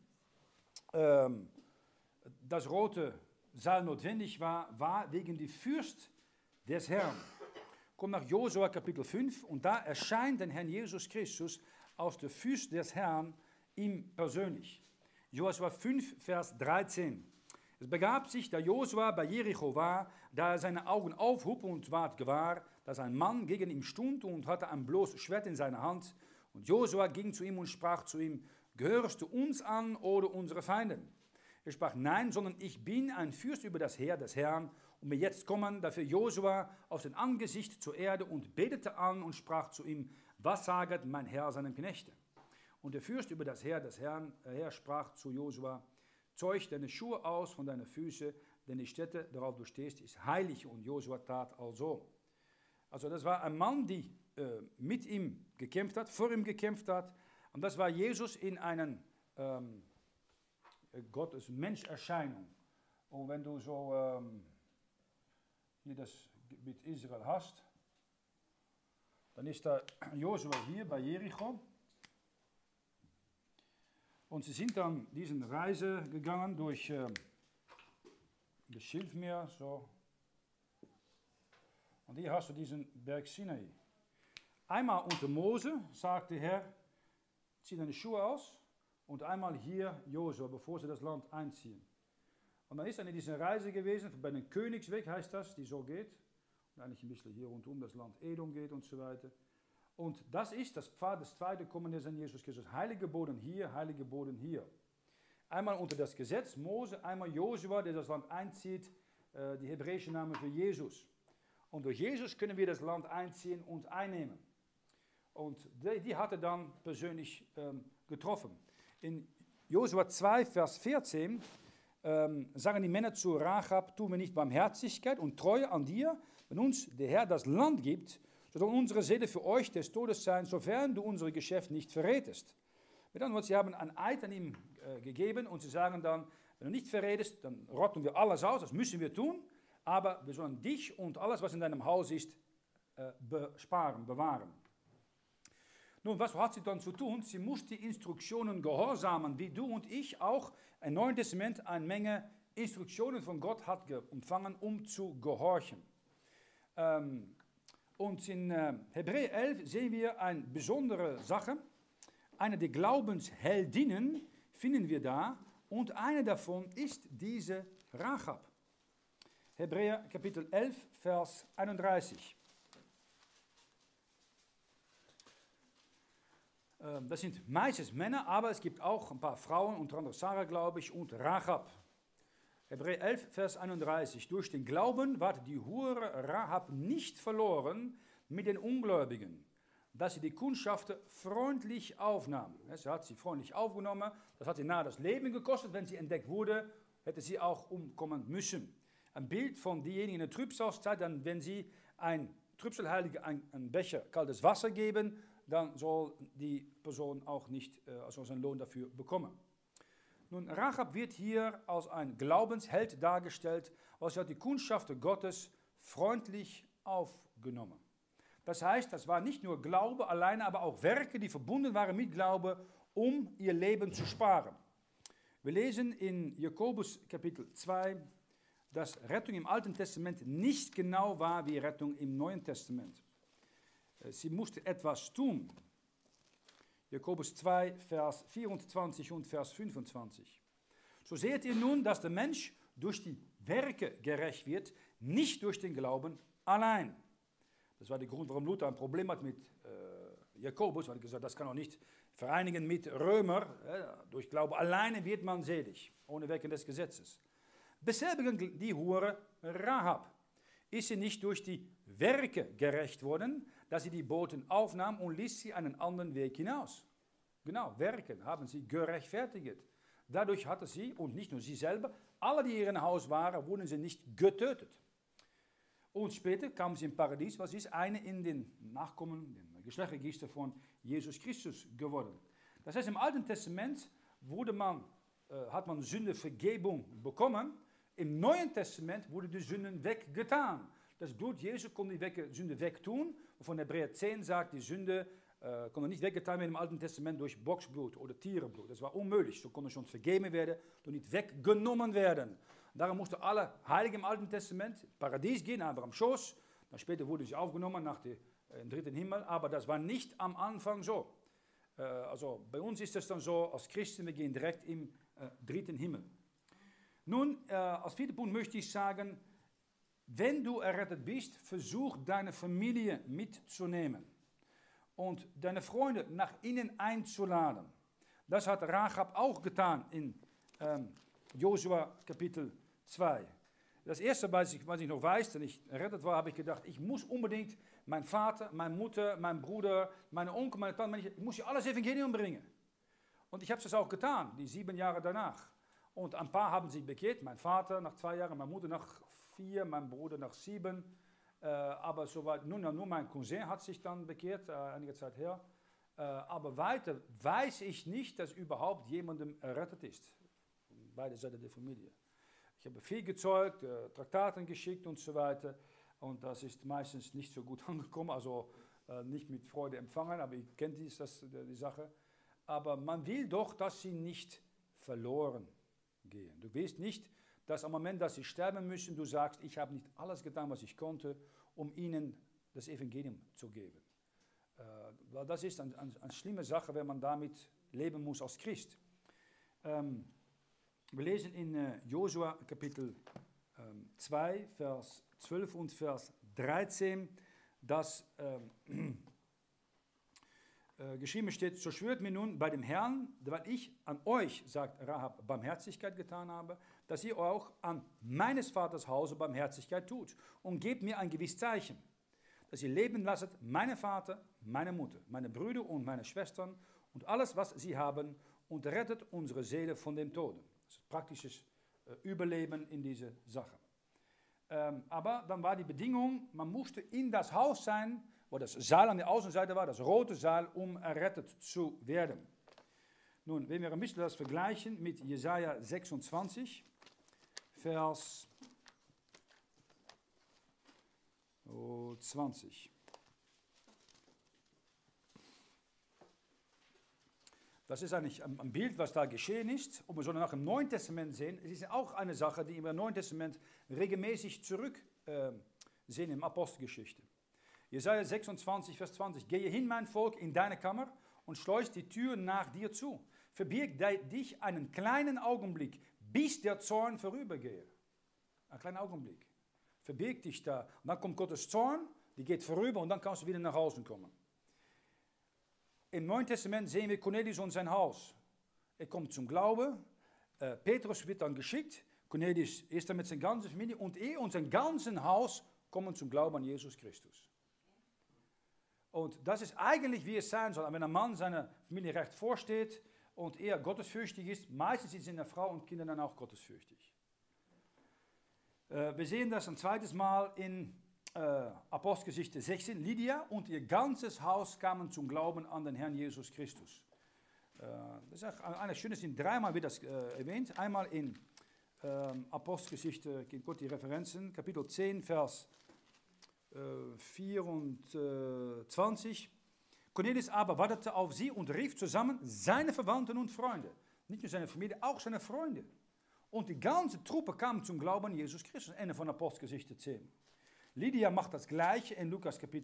das rote Seil notwendig war, war wegen die Fürst des Herrn. Komm nach Josua Kapitel 5 und da erscheint der Herr Jesus Christus aus der Fürst des Herrn ihm persönlich. Josua 5, Vers 13. Es begab sich, da Josua bei Jericho war, da er seine Augen aufhob und ward gewahr, dass ein Mann gegen ihn stund und hatte ein bloßes Schwert in seiner Hand. Und Josua ging zu ihm und sprach zu ihm, gehörst du uns an oder unsere Feinden? Er sprach, nein, sondern ich bin ein Fürst über das Heer des Herrn und mir jetzt kommen. Dafür Josua aus dem Angesicht zur Erde und betete an und sprach zu ihm, was saget mein Herr seinem Knechte? Und der Fürst über das Heer des Herrn, sprach zu Josua, zeug deine Schuhe aus von deinen Füßen, denn die Stätte, darauf du stehst, ist heilig. Und Josua tat also. Also das war ein Mann, der mit ihm gekämpft hat, vor ihm gekämpft hat. Und das war Jesus in einen Gottes Menscherscheinung. Und wenn du so hier das mit Israel hast, dann ist da Josua hier bei Jericho. Und sie sind dann diese Reise gegangen durch das Schilfmeer. So. Und hier hast du diesen Berg Sinai. Einmal unter Mose sagt der Herr, zieh deine Schuhe aus. Und einmal hier Josua, bevor sie das Land einziehen. Und dann ist er in dieser Reise gewesen, bei den Königsweg heißt das, die so geht. Und eigentlich ein bisschen hier rundum das Land Edom geht und so weiter. Und das ist das Pfad des zweiten Kommen des Herrn Jesus Christus. Heilige Boden hier, heilige Boden hier. Einmal unter das Gesetz Mose, einmal Josua, der das Land einzieht, die hebräische Name für Jesus. Und durch Jesus können wir das Land einziehen und einnehmen. Und die hat er dann persönlich getroffen. In Josua 2, Vers 14 sagen die Männer zu Rahab, tun wir nicht Barmherzigkeit und Treue an dir, wenn uns der Herr das Land gibt, so soll unsere Seele für euch des Todes sein, sofern du unser Geschäft nicht verrätest. Mit anderen Worten, sie haben ein Eid an ihm gegeben und sie sagen dann, wenn du nicht verrätest, dann rotten wir alles aus, das müssen wir tun, aber wir sollen dich und alles, was in deinem Haus ist, bewahren. Nun, was hat sie dann zu tun? Sie muss die Instruktionen gehorsamen, wie du und ich auch im Neuen Testament eine Menge Instruktionen von Gott hat empfangen, um zu gehorchen. Und in Hebräer 11 sehen wir eine besondere Sache. Eine der Glaubensheldinnen finden wir da und eine davon ist diese Rahab. Hebräer Kapitel 11, Vers 31. Das sind meistens Männer, aber es gibt auch ein paar Frauen, unter anderem Sarah, glaube ich, und Rahab. Hebräer 11, Vers 31. Durch den Glauben ward die Hure Rahab nicht verloren mit den Ungläubigen, dass sie die Kundschafter freundlich aufnahm. Sie hat sie freundlich aufgenommen, das hat sie nahe das Leben gekostet, wenn sie entdeckt wurde hätte sie auch umkommen müssen. Ein Bild von denjenigen in der Trübsalzeit, dann wenn sie ein Trübsalheilige einen Becher kaltes Wasser geben, dann soll die Person auch nicht also seinen Lohn dafür bekommen. Nun, Rahab wird hier als ein Glaubensheld dargestellt, weil sie hat die Kundschafter Gottes freundlich aufgenommen. Das heißt, das war nicht nur Glaube alleine, aber auch Werke, die verbunden waren mit Glaube, um ihr Leben zu sparen. Wir lesen in Jakobus Kapitel 2, dass Rettung im Alten Testament nicht genau war wie Rettung im Neuen Testament. Sie musste etwas tun. Jakobus 2, Vers 24 und Vers 25. So seht ihr nun, dass der Mensch durch die Werke gerecht wird, nicht durch den Glauben allein. Das war der Grund, warum Luther ein Problem hat mit Jakobus, weil er gesagt hat, das kann auch nicht vereinigen mit Römer. Durch Glaube alleine wird man selig, ohne Wirken des Gesetzes. Beselbigen die Hure Rahab. Ist sie nicht durch die Werke gerecht worden, dass sie die Boten aufnahm und ließ sie einen anderen Weg hinaus? Genau, Werken haben sie gerechtfertigt. Dadurch hatte sie, und nicht nur sie selber, alle, die in ihrem Haus waren, wurden sie nicht getötet. Und später kam sie im Paradies, was ist eine in den Nachkommen, dem Geschlechtsregister von Jesus Christus geworden. Das heißt, im Alten Testament hat man Sündevergebung bekommen. Im Neuen Testament wurde die Sünden weggetan. Das Blut Jesu konnte die Sünde wegtun. Wovon Hebräer 10 sagt, die Sünde konnte nicht weggetan werden im Alten Testament durch Bocksblut oder Tierenblut. Das war unmöglich. So konnte schon vergeben werden, doch nicht weggenommen werden. Darum mussten alle Heiligen im Alten Testament ins Paradies gehen, aber am Schoß. Dann später wurden sie aufgenommen nach dem dritten Himmel. Aber das war nicht am Anfang so. Also bei uns ist es dann so, als Christen, wir gehen direkt im dritten Himmel. Nun, als vierter Punkt möchte ich sagen, wenn du errettet bist, versuch deine Familie mitzunehmen und deine Freunde nach innen einzuladen. Das hat Rahab auch getan in Josua Kapitel 2. Das erste, was ich noch weiß, als ich errettet war, habe ich gedacht, ich muss unbedingt meinen Vater, meine Mutter, meinen Bruder, meine Onkel, meine Tante, ich muss hier alles Evangelium bringen. Und ich habe das auch getan, die 7 Jahre danach. Und ein paar haben sich bekehrt, mein Vater nach 2 Jahren, meine Mutter nach 4, mein Bruder nach 7. Aber soweit, nur mein Cousin hat sich dann bekehrt, einige Zeit her. Aber weiter weiß ich nicht, dass überhaupt jemandem errettet ist. Beide Seiten der Familie. Ich habe viel gezeugt, Traktaten geschickt und so weiter. Und das ist meistens nicht so gut angekommen, also nicht mit Freude empfangen, aber ihr kennt die Sache. Aber man will doch, dass sie nicht verloren gehen. Du willst nicht, dass am Moment, dass sie sterben müssen, du sagst, ich habe nicht alles getan, was ich konnte, um ihnen das Evangelium zu geben. Weil das ist eine schlimme Sache, wenn man damit leben muss als Christ. Wir lesen in Josua Kapitel 2, Vers 12 und Vers 13, dass geschrieben steht, so schwört mir nun bei dem Herrn, weil ich an euch, sagt Rahab, Barmherzigkeit getan habe, dass ihr auch an meines Vaters Hause Barmherzigkeit tut und gebt mir ein gewisses Zeichen, dass ihr leben lasset meinen Vater, meine Mutter, meine Brüder und meine Schwestern und alles, was sie haben, und rettet unsere Seele von dem Tode. Das ist praktisches Überleben in dieser Sache. Aber dann war die Bedingung, man musste in das Haus sein, wo das Seil an der Außenseite war, das rote Seil, um errettet zu werden. Nun, wenn wir ein bisschen das vergleichen mit Jesaja 26, Vers 20. Das ist eigentlich ein Bild, was da geschehen ist. Und wir sollen nach im Neuen Testament sehen. Es ist auch eine Sache, die wir im Neuen Testament regelmäßig zurück sehen in Apostelgeschichte. Jesaja 26, Vers 20. Gehe hin, mein Volk, in deine Kammer und schleus die Tür nach dir zu. Verbirg dich einen kleinen Augenblick, bis der Zorn vorübergehe. Ein kleiner Augenblick. Verbirg dich da. Und dann kommt Gottes Zorn, die geht vorüber und dann kannst du wieder nach Hause kommen. Im Neuen Testament sehen wir Cornelius und sein Haus. Er kommt zum Glauben. Petrus wird dann geschickt. Cornelius ist dann mit seiner ganzen Familie und er und sein ganzes Haus kommen zum Glauben an Jesus Christus. Und das ist eigentlich, wie es sein soll. Wenn ein Mann seiner Familie recht vorsteht und er gottesfürchtig ist, meistens sind seine Frau und Kinder dann auch gottesfürchtig. Wir sehen das ein zweites Mal in Apostelgeschichte 16. Lydia und ihr ganzes Haus kamen zum Glauben an den Herrn Jesus Christus. Das ist eine schöne Szene. Dreimal wird das erwähnt. Einmal in Apostelgeschichte, geht Gott die Referenzen, Kapitel 10, Vers 24. Cornelius aber wartete auf sie und rief zusammen seine Verwandten und Freunde. Nicht nur seine Familie, auch seine Freunde. Und die ganze Truppe kam zum Glauben an Jesus Christus. Ende von Apostelgeschichte 10. Lydia macht das Gleiche in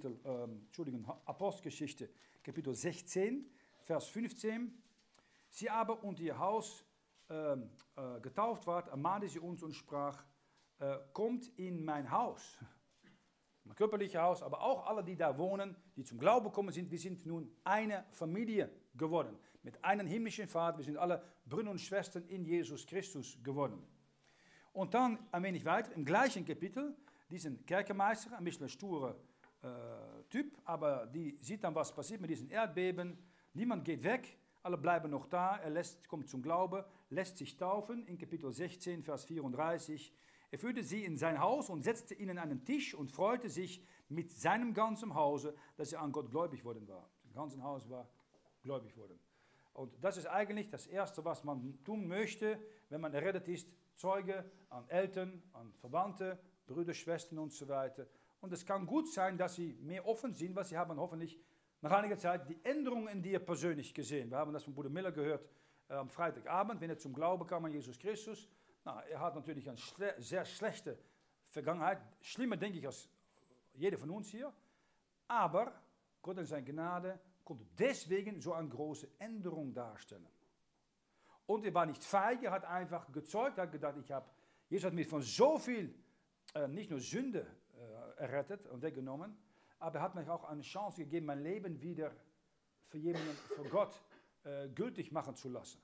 Apostelgeschichte, Kapitel 16, Vers 15. Sie aber und ihr Haus getauft ward, ermahnte sie uns und sprach, kommt in mein Haus. Mein körperliches Haus, aber auch alle, die da wohnen, die zum Glauben gekommen sind, wir sind nun eine Familie geworden. Mit einem himmlischen Vater, wir sind alle Brüder und Schwestern in Jesus Christus geworden. Und dann ein wenig weiter, im gleichen Kapitel, diesen Kerkermeister, ein bisschen sturer Typ, aber die sieht dann, was passiert mit diesen Erdbeben. Niemand geht weg, alle bleiben noch da, kommt zum Glauben, lässt sich taufen, in Kapitel 16, Vers 34. Er führte sie in sein Haus und setzte ihnen einen Tisch und freute sich mit seinem ganzen Hause, dass er an Gott gläubig worden war. Sein ganzes Haus war gläubig worden. Und das ist eigentlich das Erste, was man tun möchte, wenn man errettet ist. Zeuge an Eltern, an Verwandte, Brüder, Schwestern und so weiter. Und es kann gut sein, dass sie mehr offen sind, weil sie haben hoffentlich nach einiger Zeit die Änderungen in dir persönlich gesehen. Wir haben das von Bruder Miller gehört am Freitagabend, wenn er zum Glauben kam an Jesus Christus. Na, er hat natürlich eine sehr schlechte Vergangenheit, schlimmer denke ich als jeder von uns hier, aber Gott in seiner Gnade konnte deswegen so eine große Änderung darstellen. Und er war nicht feige, er hat einfach gezeugt, hat gedacht, Jesus hat mich von so viel, nicht nur Sünde errettet und weggenommen, aber er hat mir auch eine Chance gegeben, mein Leben wieder für Gott gültig machen zu lassen.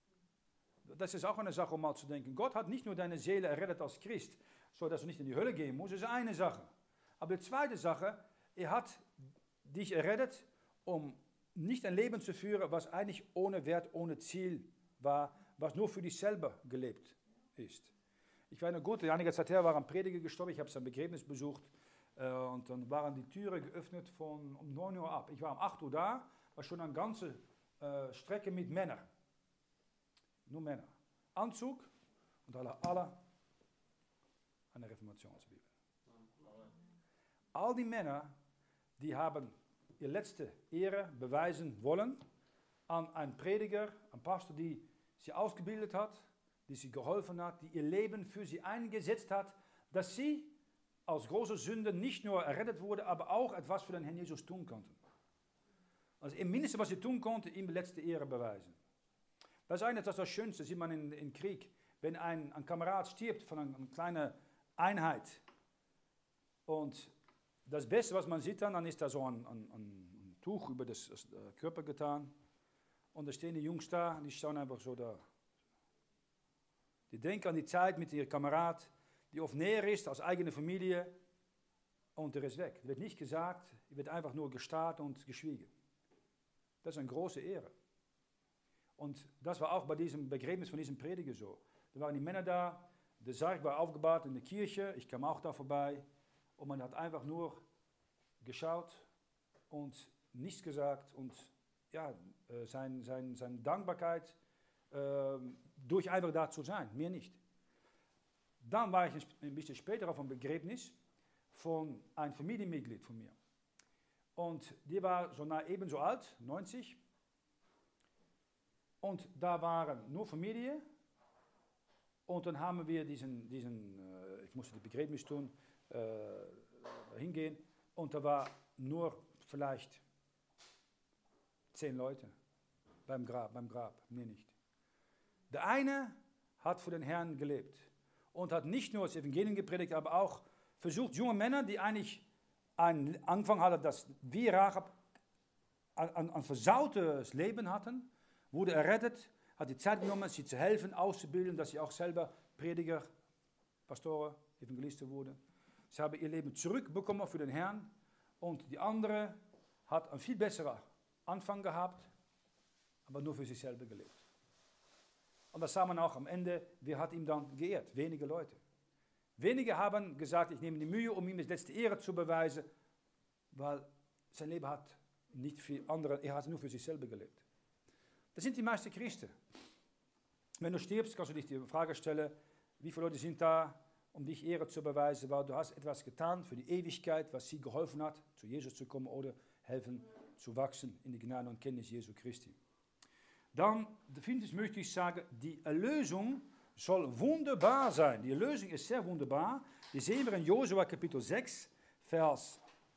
Das ist auch eine Sache, um mal zu denken. Gott hat nicht nur deine Seele errettet als Christ, sodass du nicht in die Hölle gehen musst. Das ist eine Sache. Aber die zweite Sache, er hat dich errettet, um nicht ein Leben zu führen, was eigentlich ohne Wert, ohne Ziel war, was nur für dich selber gelebt ist. Ich weiß noch gut, einige Zeit her war ein Prediger gestorben, ich habe sein Begräbnis besucht und dann waren die Türen geöffnet von um 9 Uhr ab. Ich war um 8 Uhr da, war schon eine ganze Strecke mit Männern. Nur Männer. Anzug und alle eine Reformationsbibel. All die Männer, die haben ihre letzte Ehre beweisen wollen an einen Prediger, einen Pastor, die sie ausgebildet hat, die sie geholfen hat, die ihr Leben für sie eingesetzt hat, dass sie als große Sünde nicht nur errettet wurde, aber auch etwas für den Herrn Jesus tun konnten. Also im Mindesten, was sie tun konnten, ihm die letzte Ehre beweisen. Das ist eigentlich das Schönste, sieht man in Krieg. Wenn ein Kamerad stirbt von einer kleinen Einheit und das Beste, was man sieht, dann ist da so ein Tuch über das Körper getan und da stehen die Jungs da und die schauen einfach so da. Die denken an die Zeit mit ihrem Kamerad, die oft näher ist als eigene Familie und der ist weg. Es wird nicht gesagt, es wird einfach nur gestarrt und geschwiegen. Das ist eine große Ehre. Und das war auch bei diesem Begräbnis von diesem Prediger so. Da waren die Männer da, der Sarg war aufgebaut in der Kirche, ich kam auch da vorbei und man hat einfach nur geschaut und nichts gesagt und ja, seine Dankbarkeit durch einfach da zu sein, mehr nicht. Dann war ich ein bisschen später auf einem Begräbnis von einem Familienmitglied von mir. Und die war so ebenso alt, 90. Und da waren nur Familie. Und dann haben wir ich musste die Begräbnis tun, hingehen. Und da war nur vielleicht 10 Leute beim Grab, mehr nicht. Der eine hat für den Herrn gelebt und hat nicht nur das Evangelium gepredigt, aber auch versucht, junge Männer, die eigentlich einen Anfang hatten, dass wir Rahab ein versautes Leben hatten, wurde errettet, hat die Zeit genommen, sie zu helfen, auszubilden, dass sie auch selber Prediger, Pastoren, Evangelisten wurden. Sie haben ihr Leben zurückbekommen für den Herrn und die andere hat einen viel besseren Anfang gehabt, aber nur für sich selber gelebt. Und das sah man auch am Ende, wer hat ihn dann geehrt? Wenige Leute. Wenige haben gesagt, ich nehme die Mühe, um ihm die letzte Ehre zu beweisen, weil sein Leben hat nicht viel andere, er hat nur für sich selber gelebt. Das sind die meisten Christen. Wenn du stirbst, kannst du dich die Frage stellen, wie viele Leute sind da, um dich Ehre zu beweisen, weil du hast etwas getan für die Ewigkeit, was sie geholfen hat, zu Jesus zu kommen oder helfen zu wachsen in die Gnade und Kenntnis Jesu Christi. Dann, fünftens möchte ich sagen, die Erlösung soll wunderbar sein. Die Erlösung ist sehr wunderbar. Die sehen wir in Josua Kapitel 6, Vers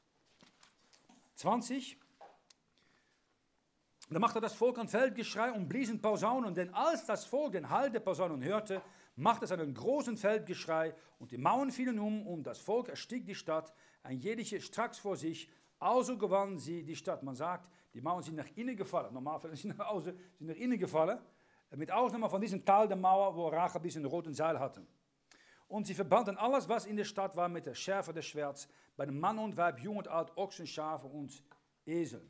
20. Da machte das Volk ein Feldgeschrei und bliesen Posaunen, denn als das Volk den Hall der Posaunen hörte, machte es einen großen Feldgeschrei und die Mauern fielen und das Volk erstieg die Stadt, ein jeder stracks vor sich, also gewannen sie die Stadt. Man sagt, die Mauern sind nach innen gefallen, normalerweise sind nach außen, sind nach innen gefallen, mit Ausnahme von diesem Teil der Mauer, wo Rahab diesen roten Seil hatte. Und sie verbanden alles, was in der Stadt war, mit der Schärfe des Schwerts, bei dem Mann und Weib, Jung und Alt, Ochsen, Schafe und Esel.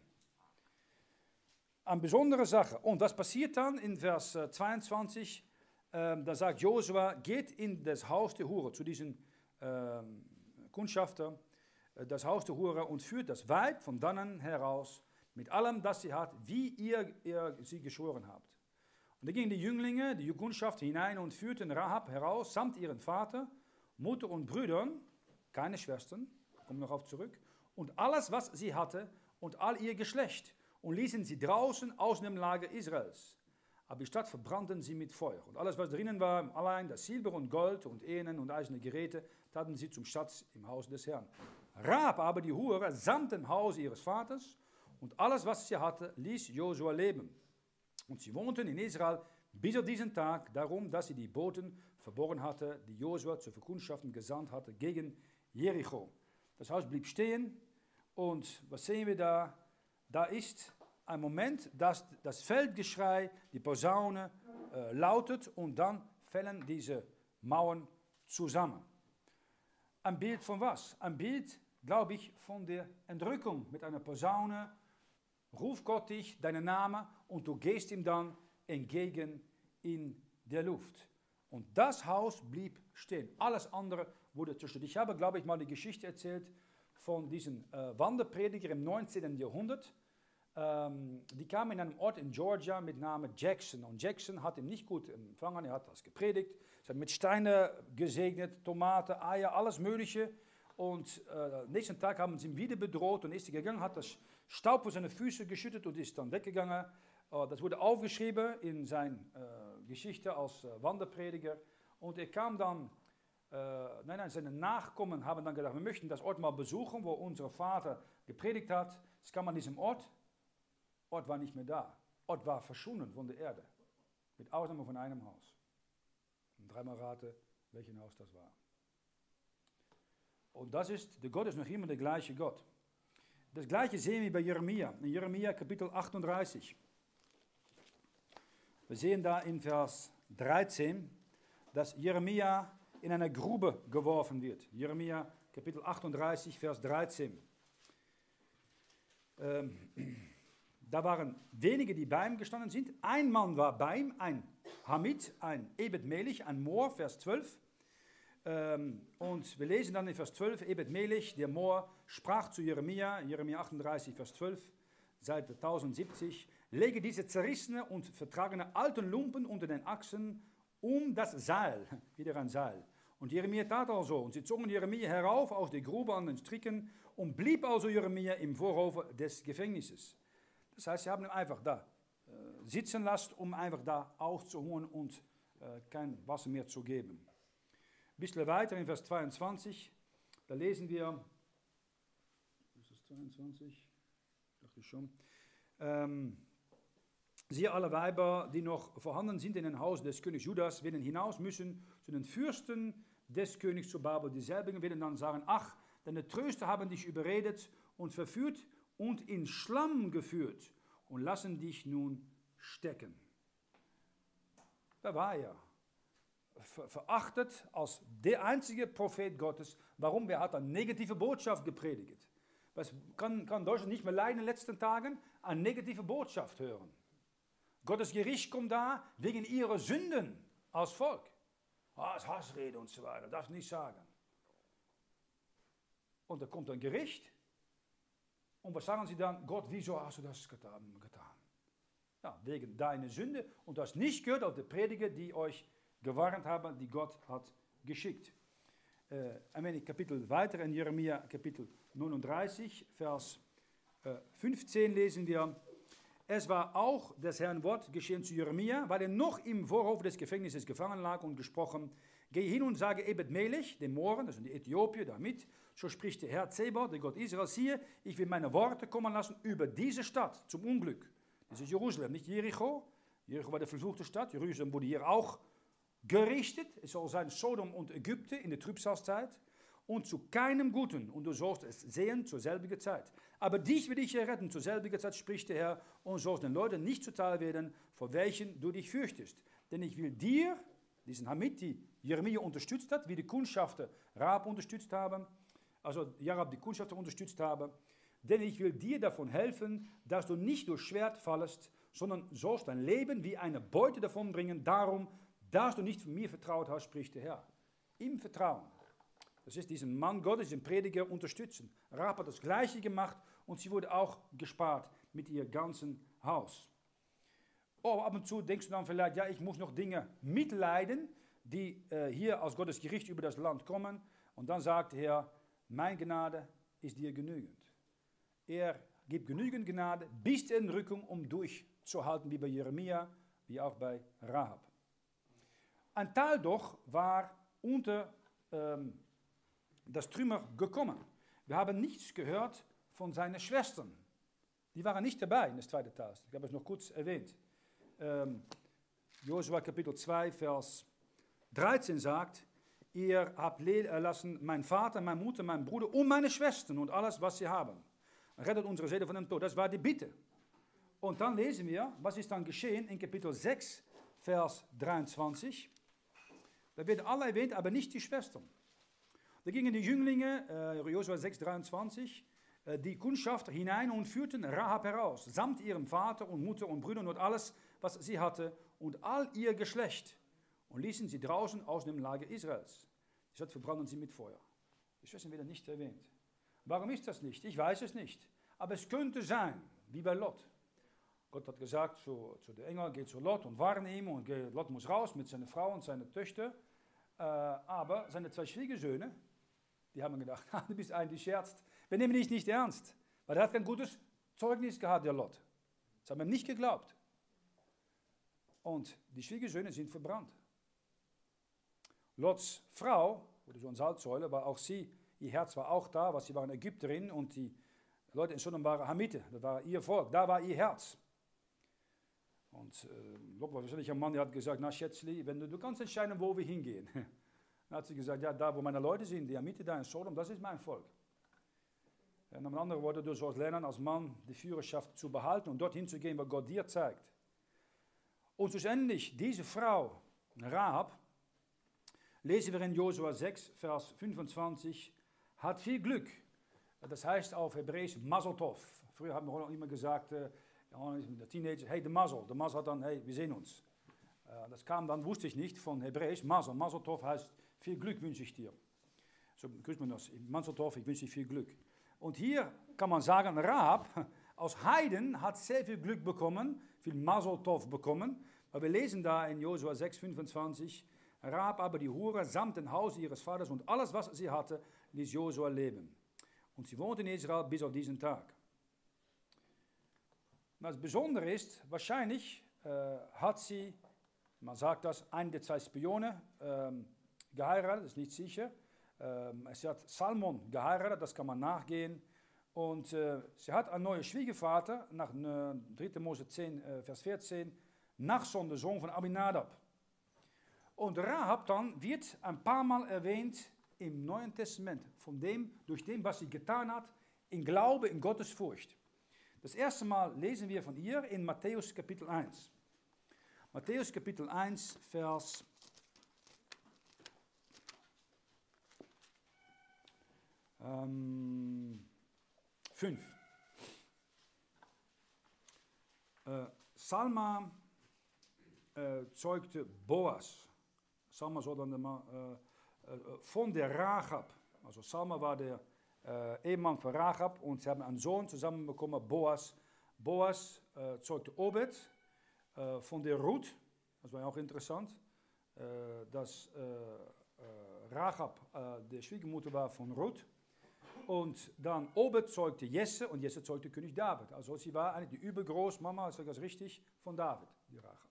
Eine besondere Sache. Und das passiert dann in Vers 22, da sagt Josua, geht in das Haus der Hure, zu diesen Kundschafter, das Haus der Hure und führt das Weib von dannen heraus, mit allem, das sie hat, wie ihr sie geschworen habt. Und da gingen die Jünglinge, die Kundschaft hinein und führten Rahab heraus, samt ihren Vater, Mutter und Brüdern, keine Schwestern, kommen noch auf zurück, und alles, was sie hatte und all ihr Geschlecht, und ließen sie draußen aus dem Lager Israels. Aber die Stadt verbrannten sie mit Feuer. Und alles, was drinnen war, allein das Silber und Gold und Ehnen und eiserne Geräte, taten sie zum Schatz im Haus des Herrn. Rahab aber die Hure samt dem Haus ihres Vaters und alles, was sie hatte, ließ Josua leben. Und sie wohnten in Israel bis auf diesen Tag, darum, dass sie die Boten verborgen hatte, die Josua zu verkundschaften gesandt hatte gegen Jericho. Das Haus blieb stehen und was sehen wir da? Da ist ein Moment, dass das Feldgeschrei, die Posaune lautet und dann fällen diese Mauern zusammen. Ein Bild von was? Ein Bild, glaube ich, von der Entrückung. Mit einer Posaune ruft Gott dich, deinen Namen, und du gehst ihm dann entgegen in der Luft. Und das Haus blieb stehen. Alles andere wurde zerstört. Ich habe, glaube ich, mal die Geschichte erzählt von diesen Wanderprediger im 19. Jahrhundert. Die kamen in einem Ort in Georgia mit Namen Jackson. Und Jackson hat ihn nicht gut empfangen, er hat das gepredigt. Sie hat mit Steinen gesegnet, Tomaten, Eier, alles Mögliche. Und nächsten Tag haben sie ihn wieder bedroht und ist er gegangen, hat das Staub vor seine Füße geschüttet und ist dann weggegangen. Das wurde aufgeschrieben in seiner Geschichte als Wanderprediger. Und er kam dann, seine Nachkommen haben dann gedacht, wir möchten das Ort mal besuchen, wo unser Vater gepredigt hat. Es kam an diesem Ort. Ort war nicht mehr da. Ort war verschwunden von der Erde. Mit Ausnahme von einem Haus. Und dreimal rate, welches Haus das war. Und das ist, der Gott ist noch immer der gleiche Gott. Das gleiche sehen wir bei Jeremia. In Jeremia Kapitel 38. Wir sehen da in Vers 13, dass Jeremia in eine Grube geworfen wird. Jeremia Kapitel 38, Vers 13. Da waren wenige, die bei ihm gestanden sind. Ein Mann war bei ihm, ein Hamid, ein Ebed Melech, ein Moor, Vers 12. Und wir lesen dann in Vers 12, Ebed Melech, der Moor, sprach zu Jeremia, Jeremia 38, Vers 12, Seite 1070, lege diese zerrissene und vertragene alten Lumpen unter den Achsen um das Seil, wieder ein Seil. Und Jeremia tat also, und sie zogen Jeremia herauf aus der Grube an den Stricken und blieb also Jeremia im Vorhof des Gefängnisses. Das heißt, sie haben ihn einfach da sitzen lassen, um einfach da auszuholen und kein Wasser mehr zu geben. Ein bisschen weiter in Vers 22, da lesen wir, ist das 22? Dachte ich schon. Siehe, alle Weiber, die noch vorhanden sind in dem Haus des Königs Judas, werden hinaus müssen zu den Fürsten des Königs zu Babel. Dieselbigen werden dann sagen, ach, deine Tröster haben dich überredet und verführt und in Schlamm geführt und lassen dich nun stecken. Da war er. Verachtet als der einzige Prophet Gottes. Warum? Wer hat eine negative Botschaft gepredigt? Was kann Deutschland nicht mehr leiden in den letzten Tagen? Eine negative Botschaft hören. Gottes Gericht kommt da wegen ihrer Sünden als Volk. das ist Hassrede und so weiter, darfst nicht sagen. Und da kommt ein Gericht. Und was sagen sie dann? Gott, wieso hast du das getan? Ja, wegen deiner Sünde. Und du hast nicht gehört auf die Prediger, die euch gewarnt haben, die Gott hat geschickt. Ein wenig Kapitel weiter in Jeremia Kapitel 39, Vers 15 lesen wir: Es war auch des Herrn Wort geschehen zu Jeremia, weil er noch im Vorhof des Gefängnisses gefangen lag und gesprochen: Geh hin und sage Ebed Melech, dem Mohren, das sind die Äthiopier, damit, so spricht der Herr Zebaoth, der Gott Israels, siehe, ich will meine Worte kommen lassen über diese Stadt zum Unglück. Das ist Jerusalem, nicht Jericho. Jericho war die verfluchte Stadt, Jerusalem wurde hier auch gerichtet. Es soll sein Sodom und Ägypten in der Trübsalzeit. Und zu keinem Guten, und du sollst es sehen zur selbigen Zeit. Aber dich will ich erretten zur selbigen Zeit, spricht der Herr, und sollst den Leuten nicht zuteil werden, vor welchen du dich fürchtest. Denn ich will dir, diesen Hamid, die Jeremia unterstützt hat, wie die Kundschafter Rahab unterstützt haben, also Rahab die Kundschafter unterstützt haben, denn ich will dir davon helfen, dass du nicht durch Schwert fallest, sondern sollst dein Leben wie eine Beute davon bringen, darum, dass du nicht von mir vertraut hast, spricht der Herr. Im Vertrauen. Das ist diesen Mann Gottes, diesen Prediger unterstützen. Rahab hat das Gleiche gemacht und sie wurde auch gespart mit ihrem ganzen Haus. Oh, ab und zu denkst du dann vielleicht, ja, ich muss noch Dinge mitleiden, die hier als Gottes Gericht über das Land kommen. Und dann sagt der Herr, mein Gnade ist dir genügend. Er gibt genügend Gnade bis zur Entrückung, um durchzuhalten, wie bei Jeremia, wie auch bei Rahab. Ein Teil doch war unter das Trümmer gekommen. Wir haben nichts gehört von seinen Schwestern. Die waren nicht dabei in das zweite Teil. Ich habe es noch kurz erwähnt. Josua Kapitel 2, Vers 13 sagt, ihr habt erlassen, mein Vater, meine Mutter, mein Bruder und meine Schwestern und alles, was sie haben. Rettet unsere Seele von dem Tod. Das war die Bitte. Und dann lesen wir, was ist dann geschehen in Kapitel 6, Vers 23. Da werden alle erwähnt, aber nicht die Schwestern. Da gingen die Jünglinge, Josua 6, 23, die Kundschafter hinein und führten Rahab heraus, samt ihrem Vater und Mutter und Brüdern und alles, was sie hatte, und all ihr Geschlecht, und ließen sie draußen aus dem Lager Israels. Die Stadt verbrannten sie mit Feuer. Die Schwestern werden nicht erwähnt. Warum ist das nicht? Ich weiß es nicht. Aber es könnte sein, wie bei Lot. Gott hat gesagt zu den Engeln, geht zu Lot und warne ihm, und Lot muss raus mit seiner Frau und seinen Töchtern. Aber seine zwei Schwiegersöhne, die haben gedacht, du bist eigentlich scherzt. Wir nehmen dich nicht ernst. Weil er hat kein gutes Zeugnis gehabt, der Lot. Das haben wir nicht geglaubt. Und die Schwiegersöhne sind verbrannt. Lots Frau, wurde so eine Salzsäule, war auch sie, ihr Herz war auch da, weil sie waren Ägypterin und die Leute in Sodom waren Hamite, das war ihr Volk, da war ihr Herz. Und Lot war wahrscheinlich ein Mann, der hat gesagt, na Schätzli, du kannst entscheiden, wo wir hingehen. Dann hat sie gesagt, ja, da wo meine Leute sind, die Hamite da in Sodom, das ist mein Volk. En met andere woorden, du sollst lernen, als Mann die Führerschaft zu behalten und dorthin zu gehen, wo Gott dir zeigt. Und schlussendlich, diese Frau, Rahab, lesen wir in Josua 6, Vers 25, hat viel Glück. Das heißt auf Hebräisch Mazel Tov. Früher haben wir immer gesagt, der Teenager, hey, de Mazel. Der Mazel hat dann, hey, wir sehen uns. Das kam dann, wusste ich nicht, von Hebräisch Mazel. Mazel Tov heißt, viel Glück wünsche ich dir. So grüßt man das. Mazel Tov, ich wünsche dir viel Glück. Und hier kann man sagen, Rahab als Heiden hat sehr viel Glück bekommen, viel Mazel Tov bekommen. Aber wir lesen da in Josua 6, 25, Rahab aber die Hure samt dem Haus ihres Vaters und alles, was sie hatte, ließ Josua leben. Und sie wohnt in Israel bis auf diesen Tag. Das Besondere ist, wahrscheinlich hat sie, man sagt das, einen der zwei Spione geheiratet, das ist nicht sicher. Sie hat Salmon geheiratet, das kann man nachgehen. Und sie hat einen neuen Schwiegervater, nach 3. Mose 10, Vers 14, Nachson, der Sohn von Abinadab. Und Rahab dann wird ein paar Mal erwähnt im Neuen Testament, durch dem, was sie getan hat, in Glaube, in Gottes Furcht. Das erste Mal lesen wir von ihr in Matthäus Kapitel 1. Matthäus Kapitel 1, Vers 5. Salma zeugte Boas. Salma sondern von der Rahab. Also Salma war der Ehemann von Rahab und sie haben einen Sohn zusammen bekommen, Boas. Boas zeugte Obed von der Ruth. Das war auch interessant, dass Rahab die Schwiegermutter war von Ruth. Und dann Obed zeugte Jesse und Jesse zeugte König David. Also sie war eigentlich die Übergroßmama, ist das richtig, von David, die Rahab.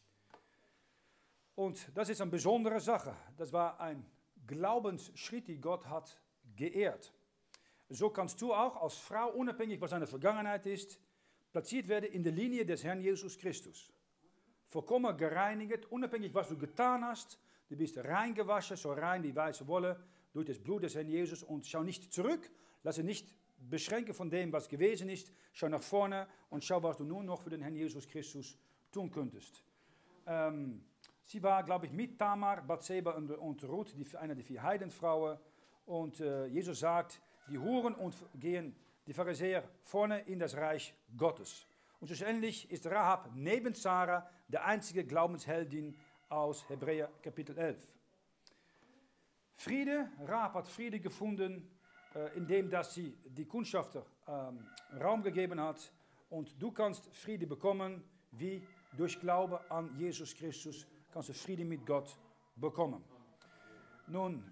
Und das ist eine besondere Sache. Das war ein Glaubensschritt, die Gott hat geehrt. So kannst du auch als Frau, unabhängig was deine Vergangenheit ist, platziert werden in der Linie des Herrn Jesus Christus. Vollkommen gereinigt, unabhängig was du getan hast. Du bist reingewaschen, so rein wie weiße Wolle, durch das Blut des Herrn Jesus. Und schau nicht zurück, lass dich nicht beschränken von dem, was gewesen ist. Schau nach vorne und schau, was du nun noch für den Herrn Jesus Christus tun könntest. Sie war, glaube ich, mit Tamar, Bathseba und Ruth, eine der 4 Heidenfrauen. Und Jesus sagt, die Huren und gehen die Pharisäer vorne in das Reich Gottes. Und schlussendlich ist Rahab neben Sarah die einzige Glaubensheldin aus Hebräer Kapitel 11. Friede, Rahab hat Friede gefunden, indem dass sie die Kundschafter Raum gegeben hat. Und du kannst Friede bekommen, wie durch Glaube an Jesus Christus kannst du Friede mit Gott bekommen. Nun,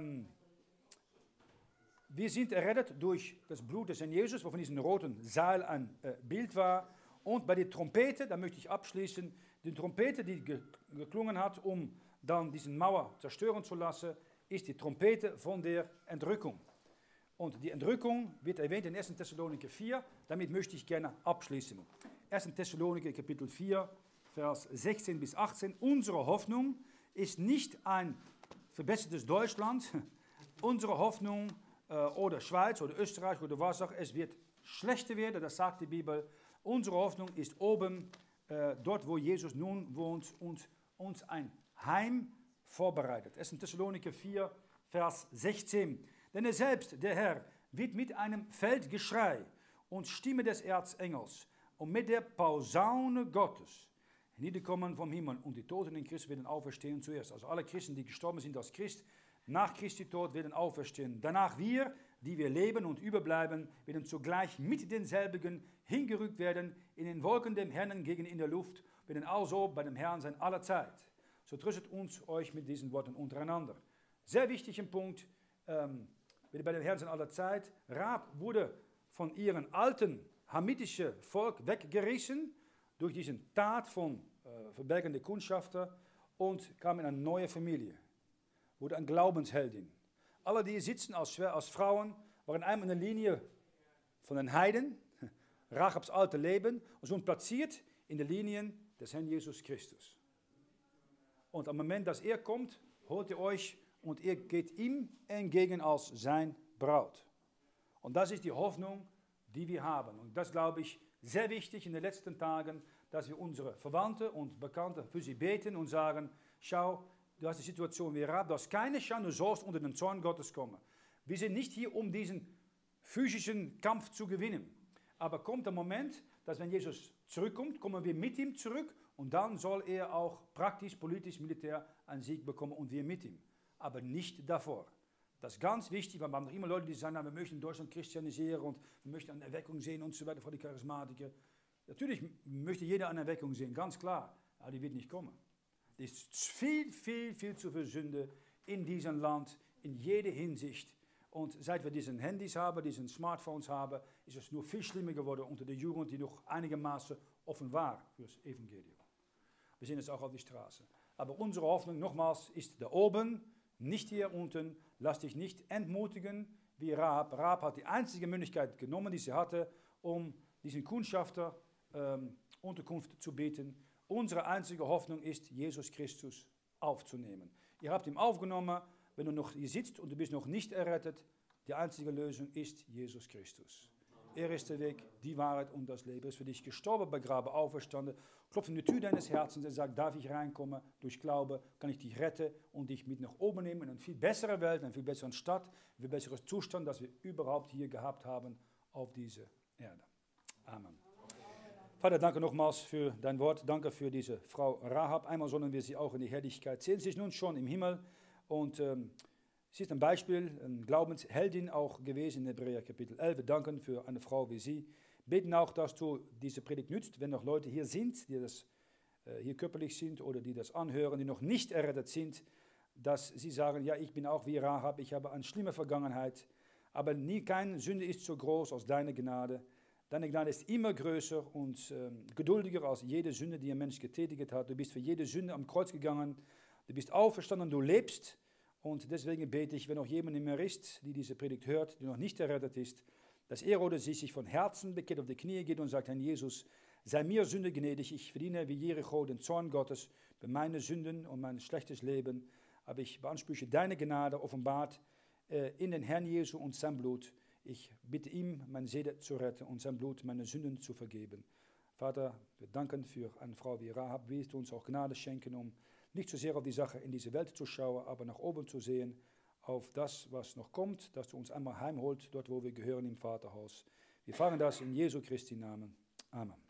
wir sind errettet durch das Blut des Herrn Jesus, wovon diesem roten Seil ein Bild war. Und bei der Trompete, da möchte ich abschließen, die Trompete, die geklungen hat, um dann diese Mauer zerstören zu lassen, ist die Trompete von der Entrückung. Und die Entrückung wird erwähnt in 1. Thessaloniker 4, damit möchte ich gerne abschließen. 1. Thessaloniker Kapitel 4, Vers 16 bis 18. Unsere Hoffnung ist nicht ein verbessertes Deutschland, unsere Hoffnung oder Schweiz oder Österreich oder was auch, es wird schlechter werden, das sagt die Bibel. Unsere Hoffnung ist oben, dort wo Jesus nun wohnt und uns ein Heim vorbereitet. 1. Thessaloniker 4, Vers 16. Denn er selbst, der Herr, wird mit einem Feldgeschrei und Stimme des Erzengels und mit der Posaune Gottes niederkommen vom Himmel und die Toten in Christus werden auferstehen zuerst. Also alle Christen, die gestorben sind als Christ, nach Christi Tod werden auferstehen. Danach wir, die wir leben und überbleiben, werden zugleich mit denselbigen hingerückt werden, in den Wolken dem Herrn entgegen in der Luft, werden also bei dem Herrn sein aller Zeit. So tröstet uns euch mit diesen Worten untereinander. Sehr wichtiger Punkt, werden bei dem Herrn sein aller Zeit. Rahab wurde von ihrem alten hamitischen Volk weggerissen, durch diesen Tat von verbergenden Kundschafter und kam in eine neue Familie. Wurde eine Glaubensheldin. Alle, die hier sitzen als Frauen, waren einmal in der Linie von den Heiden, Rahabs alte Leben, und sind platziert in der Linie des Herrn Jesus Christus. Und am Moment, dass er kommt, holt ihr euch und ihr geht ihm entgegen als sein Braut. Und das ist die Hoffnung, die wir haben. Und das glaube ich sehr wichtig in den letzten Tagen, dass wir unsere Verwandte und Bekannte für sie beten und sagen, schau, du hast die Situation wie Rahab, du hast keine Chance, du sollst unter den Zorn Gottes kommen. Wir sind nicht hier, um diesen physischen Kampf zu gewinnen. Aber kommt der Moment, dass wenn Jesus zurückkommt, kommen wir mit ihm zurück und dann soll er auch praktisch, politisch, militär einen Sieg bekommen und wir mit ihm. Aber nicht davor. Das ist ganz wichtig, weil wir haben noch immer Leute, die sagen, wir möchten Deutschland christianisieren und wir möchten eine Erweckung sehen und so weiter vor die Charismatiker. Natürlich möchte jeder eine Erweckung sehen, ganz klar, aber die wird nicht kommen. Es ist viel, viel, viel zu viel Sünde in diesem Land, in jeder Hinsicht. Und seit wir diese Handys haben, diese Smartphones haben, ist es nur viel schlimmer geworden unter der Jugend, die noch einigermaßen offen war für das Evangelium. Wir sehen es auch auf die Straße. Aber unsere Hoffnung, nochmals, ist da oben, nicht hier unten. Lass dich nicht entmutigen wie Rahab. Rahab hat die einzige Möglichkeit genommen, die sie hatte, um diesen Kundschafter Unterkunft zu bieten. Unsere einzige Hoffnung ist, Jesus Christus aufzunehmen. Ihr habt ihn aufgenommen, wenn du noch hier sitzt und du bist noch nicht errettet, die einzige Lösung ist Jesus Christus. Er ist der Weg, die Wahrheit und das Leben. Er ist für dich gestorben, begraben, auferstanden. Klopft an die Tür deines Herzens und sagt, darf ich reinkommen? Durch Glaube kann ich dich retten und dich mit nach oben nehmen in eine viel bessere Welt, eine viel bessere Stadt, einen viel besseren Zustand, das wir überhaupt hier gehabt haben auf dieser Erde. Amen. Vater, danke nochmals für dein Wort. Danke für diese Frau Rahab. Einmal sollen wir sie auch in die Herrlichkeit sehen. Sie ist nun schon im Himmel und sie ist ein Beispiel, eine Glaubensheldin auch gewesen in Hebräer Kapitel 11. Wir danken für eine Frau wie sie. Beten auch, dass du diese Predigt nützt, wenn noch Leute hier sind, die hier körperlich sind oder die das anhören, die noch nicht errettet sind, dass sie sagen, ja, ich bin auch wie Rahab, ich habe eine schlimme Vergangenheit, aber keine Sünde ist so groß als deine Gnade. Deine Gnade ist immer größer und geduldiger als jede Sünde, die ein Mensch getätigt hat. Du bist für jede Sünde am Kreuz gegangen, du bist auferstanden, du lebst. Und deswegen bete ich, wenn noch jemand mehr ist, die diese Predigt hört, die noch nicht errettet ist, dass er oder sie sich von Herzen bekehrt, auf die Knie geht und sagt, Herr Jesus, sei mir Sünde gnädig, ich verdiene wie Jericho den Zorn Gottes für meine Sünden und mein schlechtes Leben, aber ich beanspruche deine Gnade offenbart in den Herrn Jesu und sein Blut. Ich bitte ihm, meine Seele zu retten und sein Blut meine Sünden zu vergeben. Vater, wir danken für eine Frau wie Rahab. Willst du uns auch Gnade schenken, um nicht so sehr auf die Sache in diese Welt zu schauen, aber nach oben zu sehen, auf das, was noch kommt, dass du uns einmal heimholt, dort wo wir gehören im Vaterhaus. Wir fragen das in Jesu Christi Namen. Amen.